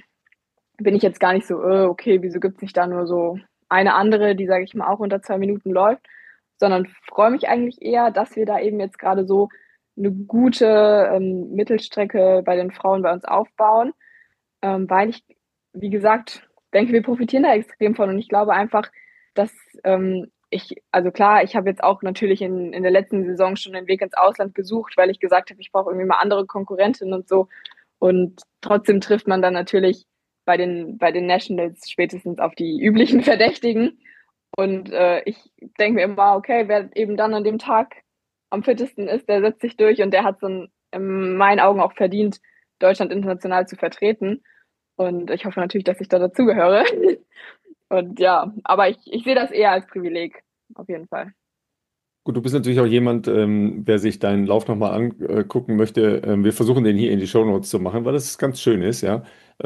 C: bin ich jetzt gar nicht so, okay, wieso gibt es nicht da nur so eine andere, die, sage ich mal, auch unter 2 Minuten läuft, sondern freue mich eigentlich eher, dass wir da eben jetzt gerade so eine gute Mittelstrecke bei den Frauen bei uns aufbauen, weil ich, wie gesagt, denke, wir profitieren da extrem von und ich glaube einfach, dass also klar, ich habe jetzt auch natürlich in der letzten Saison schon den Weg ins Ausland gesucht, weil ich gesagt habe, ich brauche irgendwie mal andere Konkurrentinnen und so. Und trotzdem trifft man dann natürlich bei den Nationals spätestens auf die üblichen Verdächtigen. Und ich denke mir immer, okay, wer eben dann an dem Tag am fittesten ist, der setzt sich durch und der hat es dann in meinen Augen auch verdient, Deutschland international zu vertreten. Und ich hoffe natürlich, dass ich da dazugehöre. Und ja, aber ich sehe das eher als Privileg, auf jeden Fall.
A: Gut, du bist natürlich auch jemand, wer sich deinen Lauf nochmal angucken möchte. Wir versuchen den hier in die Shownotes zu machen, weil das ganz schön ist, ja.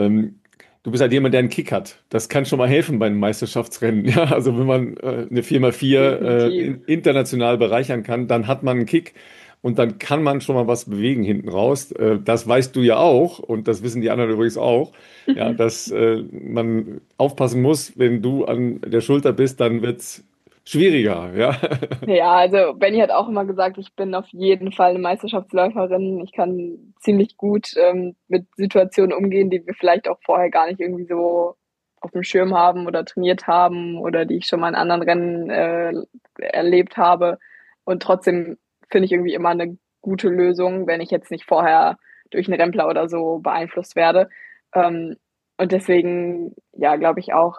A: Du bist halt jemand, der einen Kick hat. Das kann schon mal helfen bei einem Meisterschaftsrennen. Ja, also wenn man eine 4x4
C: Definitiv.
A: international bereichern kann, dann hat man einen Kick und dann kann man schon mal was bewegen hinten raus. Das weißt du ja auch und das wissen die anderen übrigens auch. Ja, dass man aufpassen muss, wenn du an der Schulter bist, dann wird's schwieriger, ja.
C: Ja, also Benny hat auch immer gesagt, ich bin auf jeden Fall eine Meisterschaftsläuferin. Ich kann ziemlich gut mit Situationen umgehen, die wir vielleicht auch vorher gar nicht irgendwie so auf dem Schirm haben oder trainiert haben oder die ich schon mal in anderen Rennen erlebt habe. Und trotzdem finde ich irgendwie immer eine gute Lösung, wenn ich jetzt nicht vorher durch einen Rempler oder so beeinflusst werde. Ähm, und deswegen, ja, glaube ich auch,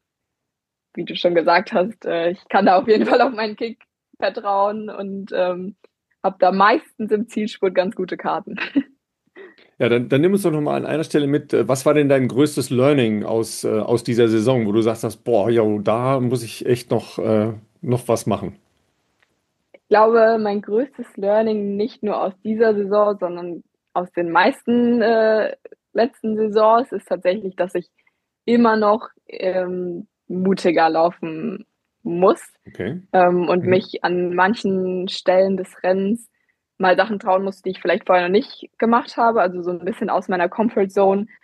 C: wie du schon gesagt hast, ich kann da auf jeden Fall auf meinen Kick vertrauen und habe da meistens im Zielspurt ganz gute Karten.
A: Ja, dann nimm uns doch nochmal an einer Stelle mit. Was war denn dein größtes Learning aus dieser Saison, wo du sagst, boah, ja, da muss ich echt noch was machen?
C: Ich glaube, mein größtes Learning nicht nur aus dieser Saison, sondern aus den meisten letzten Saisons ist tatsächlich, dass ich immer noch mutiger laufen muss
A: Okay.
C: und
A: Mhm.
C: mich an manchen Stellen des Rennens mal Sachen trauen muss, die ich vielleicht vorher noch nicht gemacht habe. Also so ein bisschen aus meiner Comfort Zone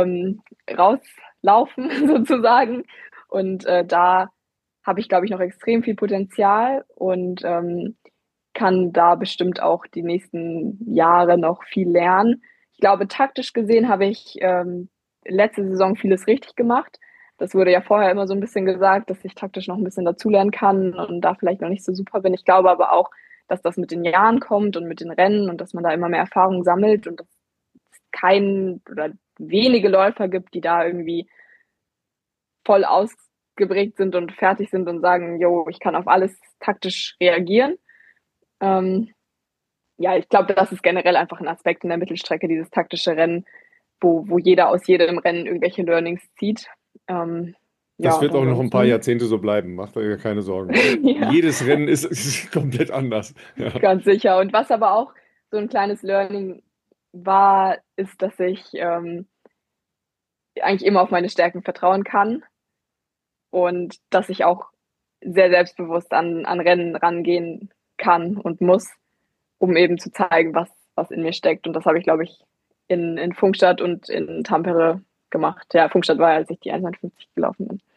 C: rauslaufen sozusagen. Und da habe ich, glaube ich, noch extrem viel Potenzial und kann da bestimmt auch die nächsten Jahre noch viel lernen. Ich glaube, taktisch gesehen habe ich letzte Saison vieles richtig gemacht. Das wurde ja vorher immer so ein bisschen gesagt, dass ich taktisch noch ein bisschen dazulernen kann und da vielleicht noch nicht so super bin. Ich glaube aber auch, dass das mit den Jahren kommt und mit den Rennen und dass man da immer mehr Erfahrung sammelt und dass es kein oder wenige Läufer gibt, die da irgendwie voll ausgeprägt sind und fertig sind und sagen, jo, ich kann auf alles taktisch reagieren. Ähm, ja, ich glaube, das ist generell einfach ein Aspekt in der Mittelstrecke, dieses taktische Rennen, wo jeder aus jedem Rennen irgendwelche Learnings zieht. Ähm, ja,
A: Das
C: und
A: wird auch noch ein paar
C: ansonsten,
A: Jahrzehnte so bleiben, macht euch keine Sorgen.
C: ja,
A: Jedes Rennen ist komplett anders. Ja.
C: ganz sicher. Und was aber auch so ein kleines Learning war, ist, dass ich eigentlich immer auf meine Stärken vertrauen kann und dass ich auch sehr selbstbewusst an Rennen rangehen kann und muss, um eben zu zeigen, was in mir steckt. Und das habe ich, glaube ich, in Funkstadt und in Tampere gemacht. Ja, Funkstadt war, als ich die 1,59 gelaufen bin.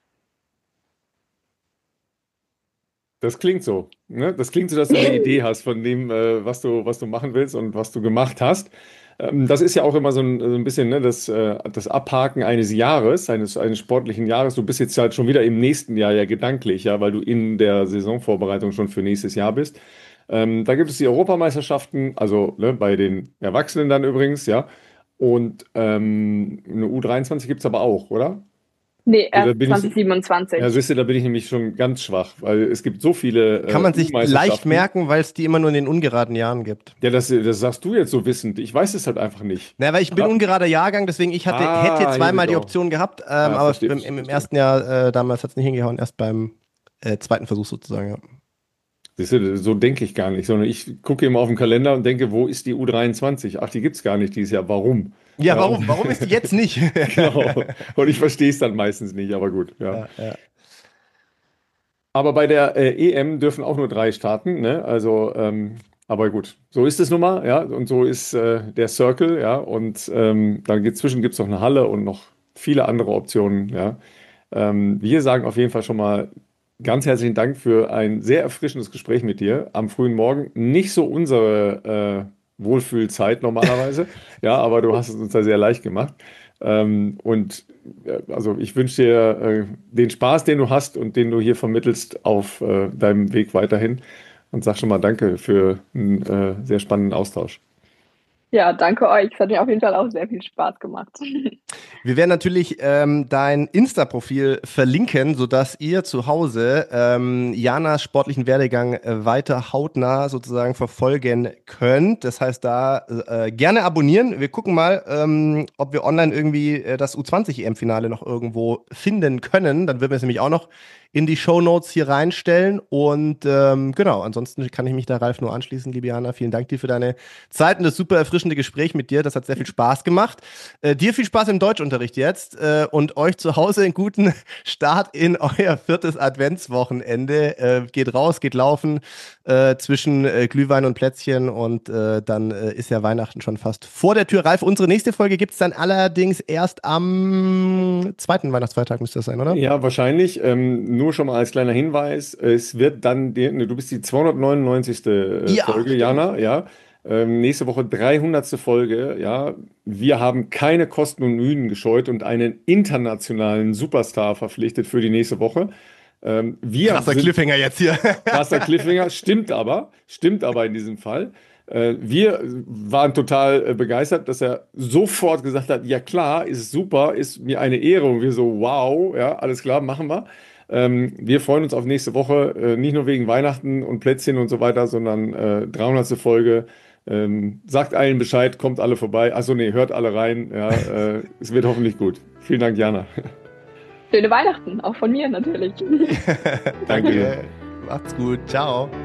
A: Das klingt so. Ne? Das klingt so, dass du eine Idee hast von dem, was du machen willst und was du gemacht hast. Das ist ja auch immer so ein bisschen, ne, das Abhaken eines Jahres, eines sportlichen Jahres. Du bist jetzt halt schon wieder im nächsten Jahr ja gedanklich, ja, weil du in der Saisonvorbereitung schon für nächstes Jahr bist. Da gibt es die Europameisterschaften, also ne, bei den Erwachsenen dann übrigens, ja. Und eine U23 gibt es aber auch, oder?
C: Nee,
A: Also da
C: erst
A: bin ich, ja,
C: 2027.
A: siehst du, da bin ich nämlich schon ganz schwach, weil es gibt so viele
B: Kann man sich leicht
A: U-Meisterschaften.
B: merken, weil es die immer nur in den ungeraden Jahren gibt.
A: Ja, das sagst du jetzt so wissend. Ich weiß es halt einfach nicht.
B: Na, weil ich bin
A: Ja?
B: ungerader Jahrgang, deswegen hätte
A: Hier wir
B: zweimal die
A: go.
B: Option gehabt, aber
A: Verstehe,
B: im
A: verstehe.
B: ersten Jahr damals hat es nicht hingehauen, erst beim zweiten Versuch sozusagen. Ja.
A: Siehst du, so denke ich gar nicht, sondern ich gucke immer auf den Kalender und denke, wo ist die U23? Ach, die gibt es gar nicht dieses Jahr. Warum?
B: Ja, warum? Warum ist die jetzt nicht?
A: Genau. Und ich verstehe es dann meistens nicht, aber gut. Ja. Aber bei der EM dürfen auch nur 3 starten, ne? Also, aber gut, so ist es nun mal, ja. Und so ist der Circle, ja. Und dann dazwischen gibt es noch eine Halle und noch viele andere Optionen, ja. Wir sagen auf jeden Fall schon mal ganz herzlichen Dank für ein sehr erfrischendes Gespräch mit dir am frühen Morgen. Nicht so unsere Wohlfühlzeit normalerweise, ja, aber du hast es uns da sehr leicht gemacht. Und also ich wünsche dir den Spaß, den du hast und den du hier vermittelst auf deinem Weg weiterhin und sag schon mal Danke für einen sehr spannenden Austausch.
C: Ja, danke euch. Es hat mir auf jeden Fall auch sehr viel Spaß gemacht.
B: Wir werden natürlich dein Insta-Profil verlinken, sodass ihr zu Hause Janas sportlichen Werdegang weiter hautnah sozusagen verfolgen könnt. Das heißt, da gerne abonnieren. Wir gucken mal, ob wir online irgendwie das U20-EM-Finale noch irgendwo finden können. Dann würden wir es nämlich auch noch in die Shownotes hier reinstellen. Und genau, ansonsten kann ich mich da Ralf nur anschließen, liebe Jana. Vielen Dank dir für deine Zeit und das super erfrischende Gespräch mit dir. Das hat sehr viel Spaß gemacht. Dir viel Spaß im Deutschunterricht jetzt und euch zu Hause einen guten Start in euer 4. Adventswochenende. Geht raus, geht laufen zwischen Glühwein und Plätzchen und dann ist ja Weihnachten schon fast vor der Tür. Ralf, unsere nächste Folge gibt es dann allerdings erst am 2. Weihnachtsfeiertag, müsste das sein, oder?
A: Ja, wahrscheinlich. Nur schon mal als kleiner Hinweis, es wird dann, du bist die 299.
B: Ja,
A: Folge,
B: stimmt.
A: Jana, ja. Nächste Woche 300. Folge, ja. Wir haben keine Kosten und Mühen gescheut und einen internationalen Superstar verpflichtet für die nächste Woche.
B: Krasser Cliffhanger jetzt hier.
A: Krasser Cliffhanger, stimmt aber in diesem Fall. Wir waren total begeistert, dass er sofort gesagt hat, ja klar, ist super, ist mir eine Ehre. Und wir so, wow, ja, alles klar, machen wir. Wir freuen uns auf nächste Woche, nicht nur wegen Weihnachten und Plätzchen und so weiter, sondern 300. Folge. Sagt allen Bescheid, kommt alle vorbei. Achso, nee, hört alle rein. Ja, es wird hoffentlich gut. Vielen Dank, Jana.
C: Schöne Weihnachten, auch von mir natürlich.
A: Danke.
B: Macht's gut. Ciao.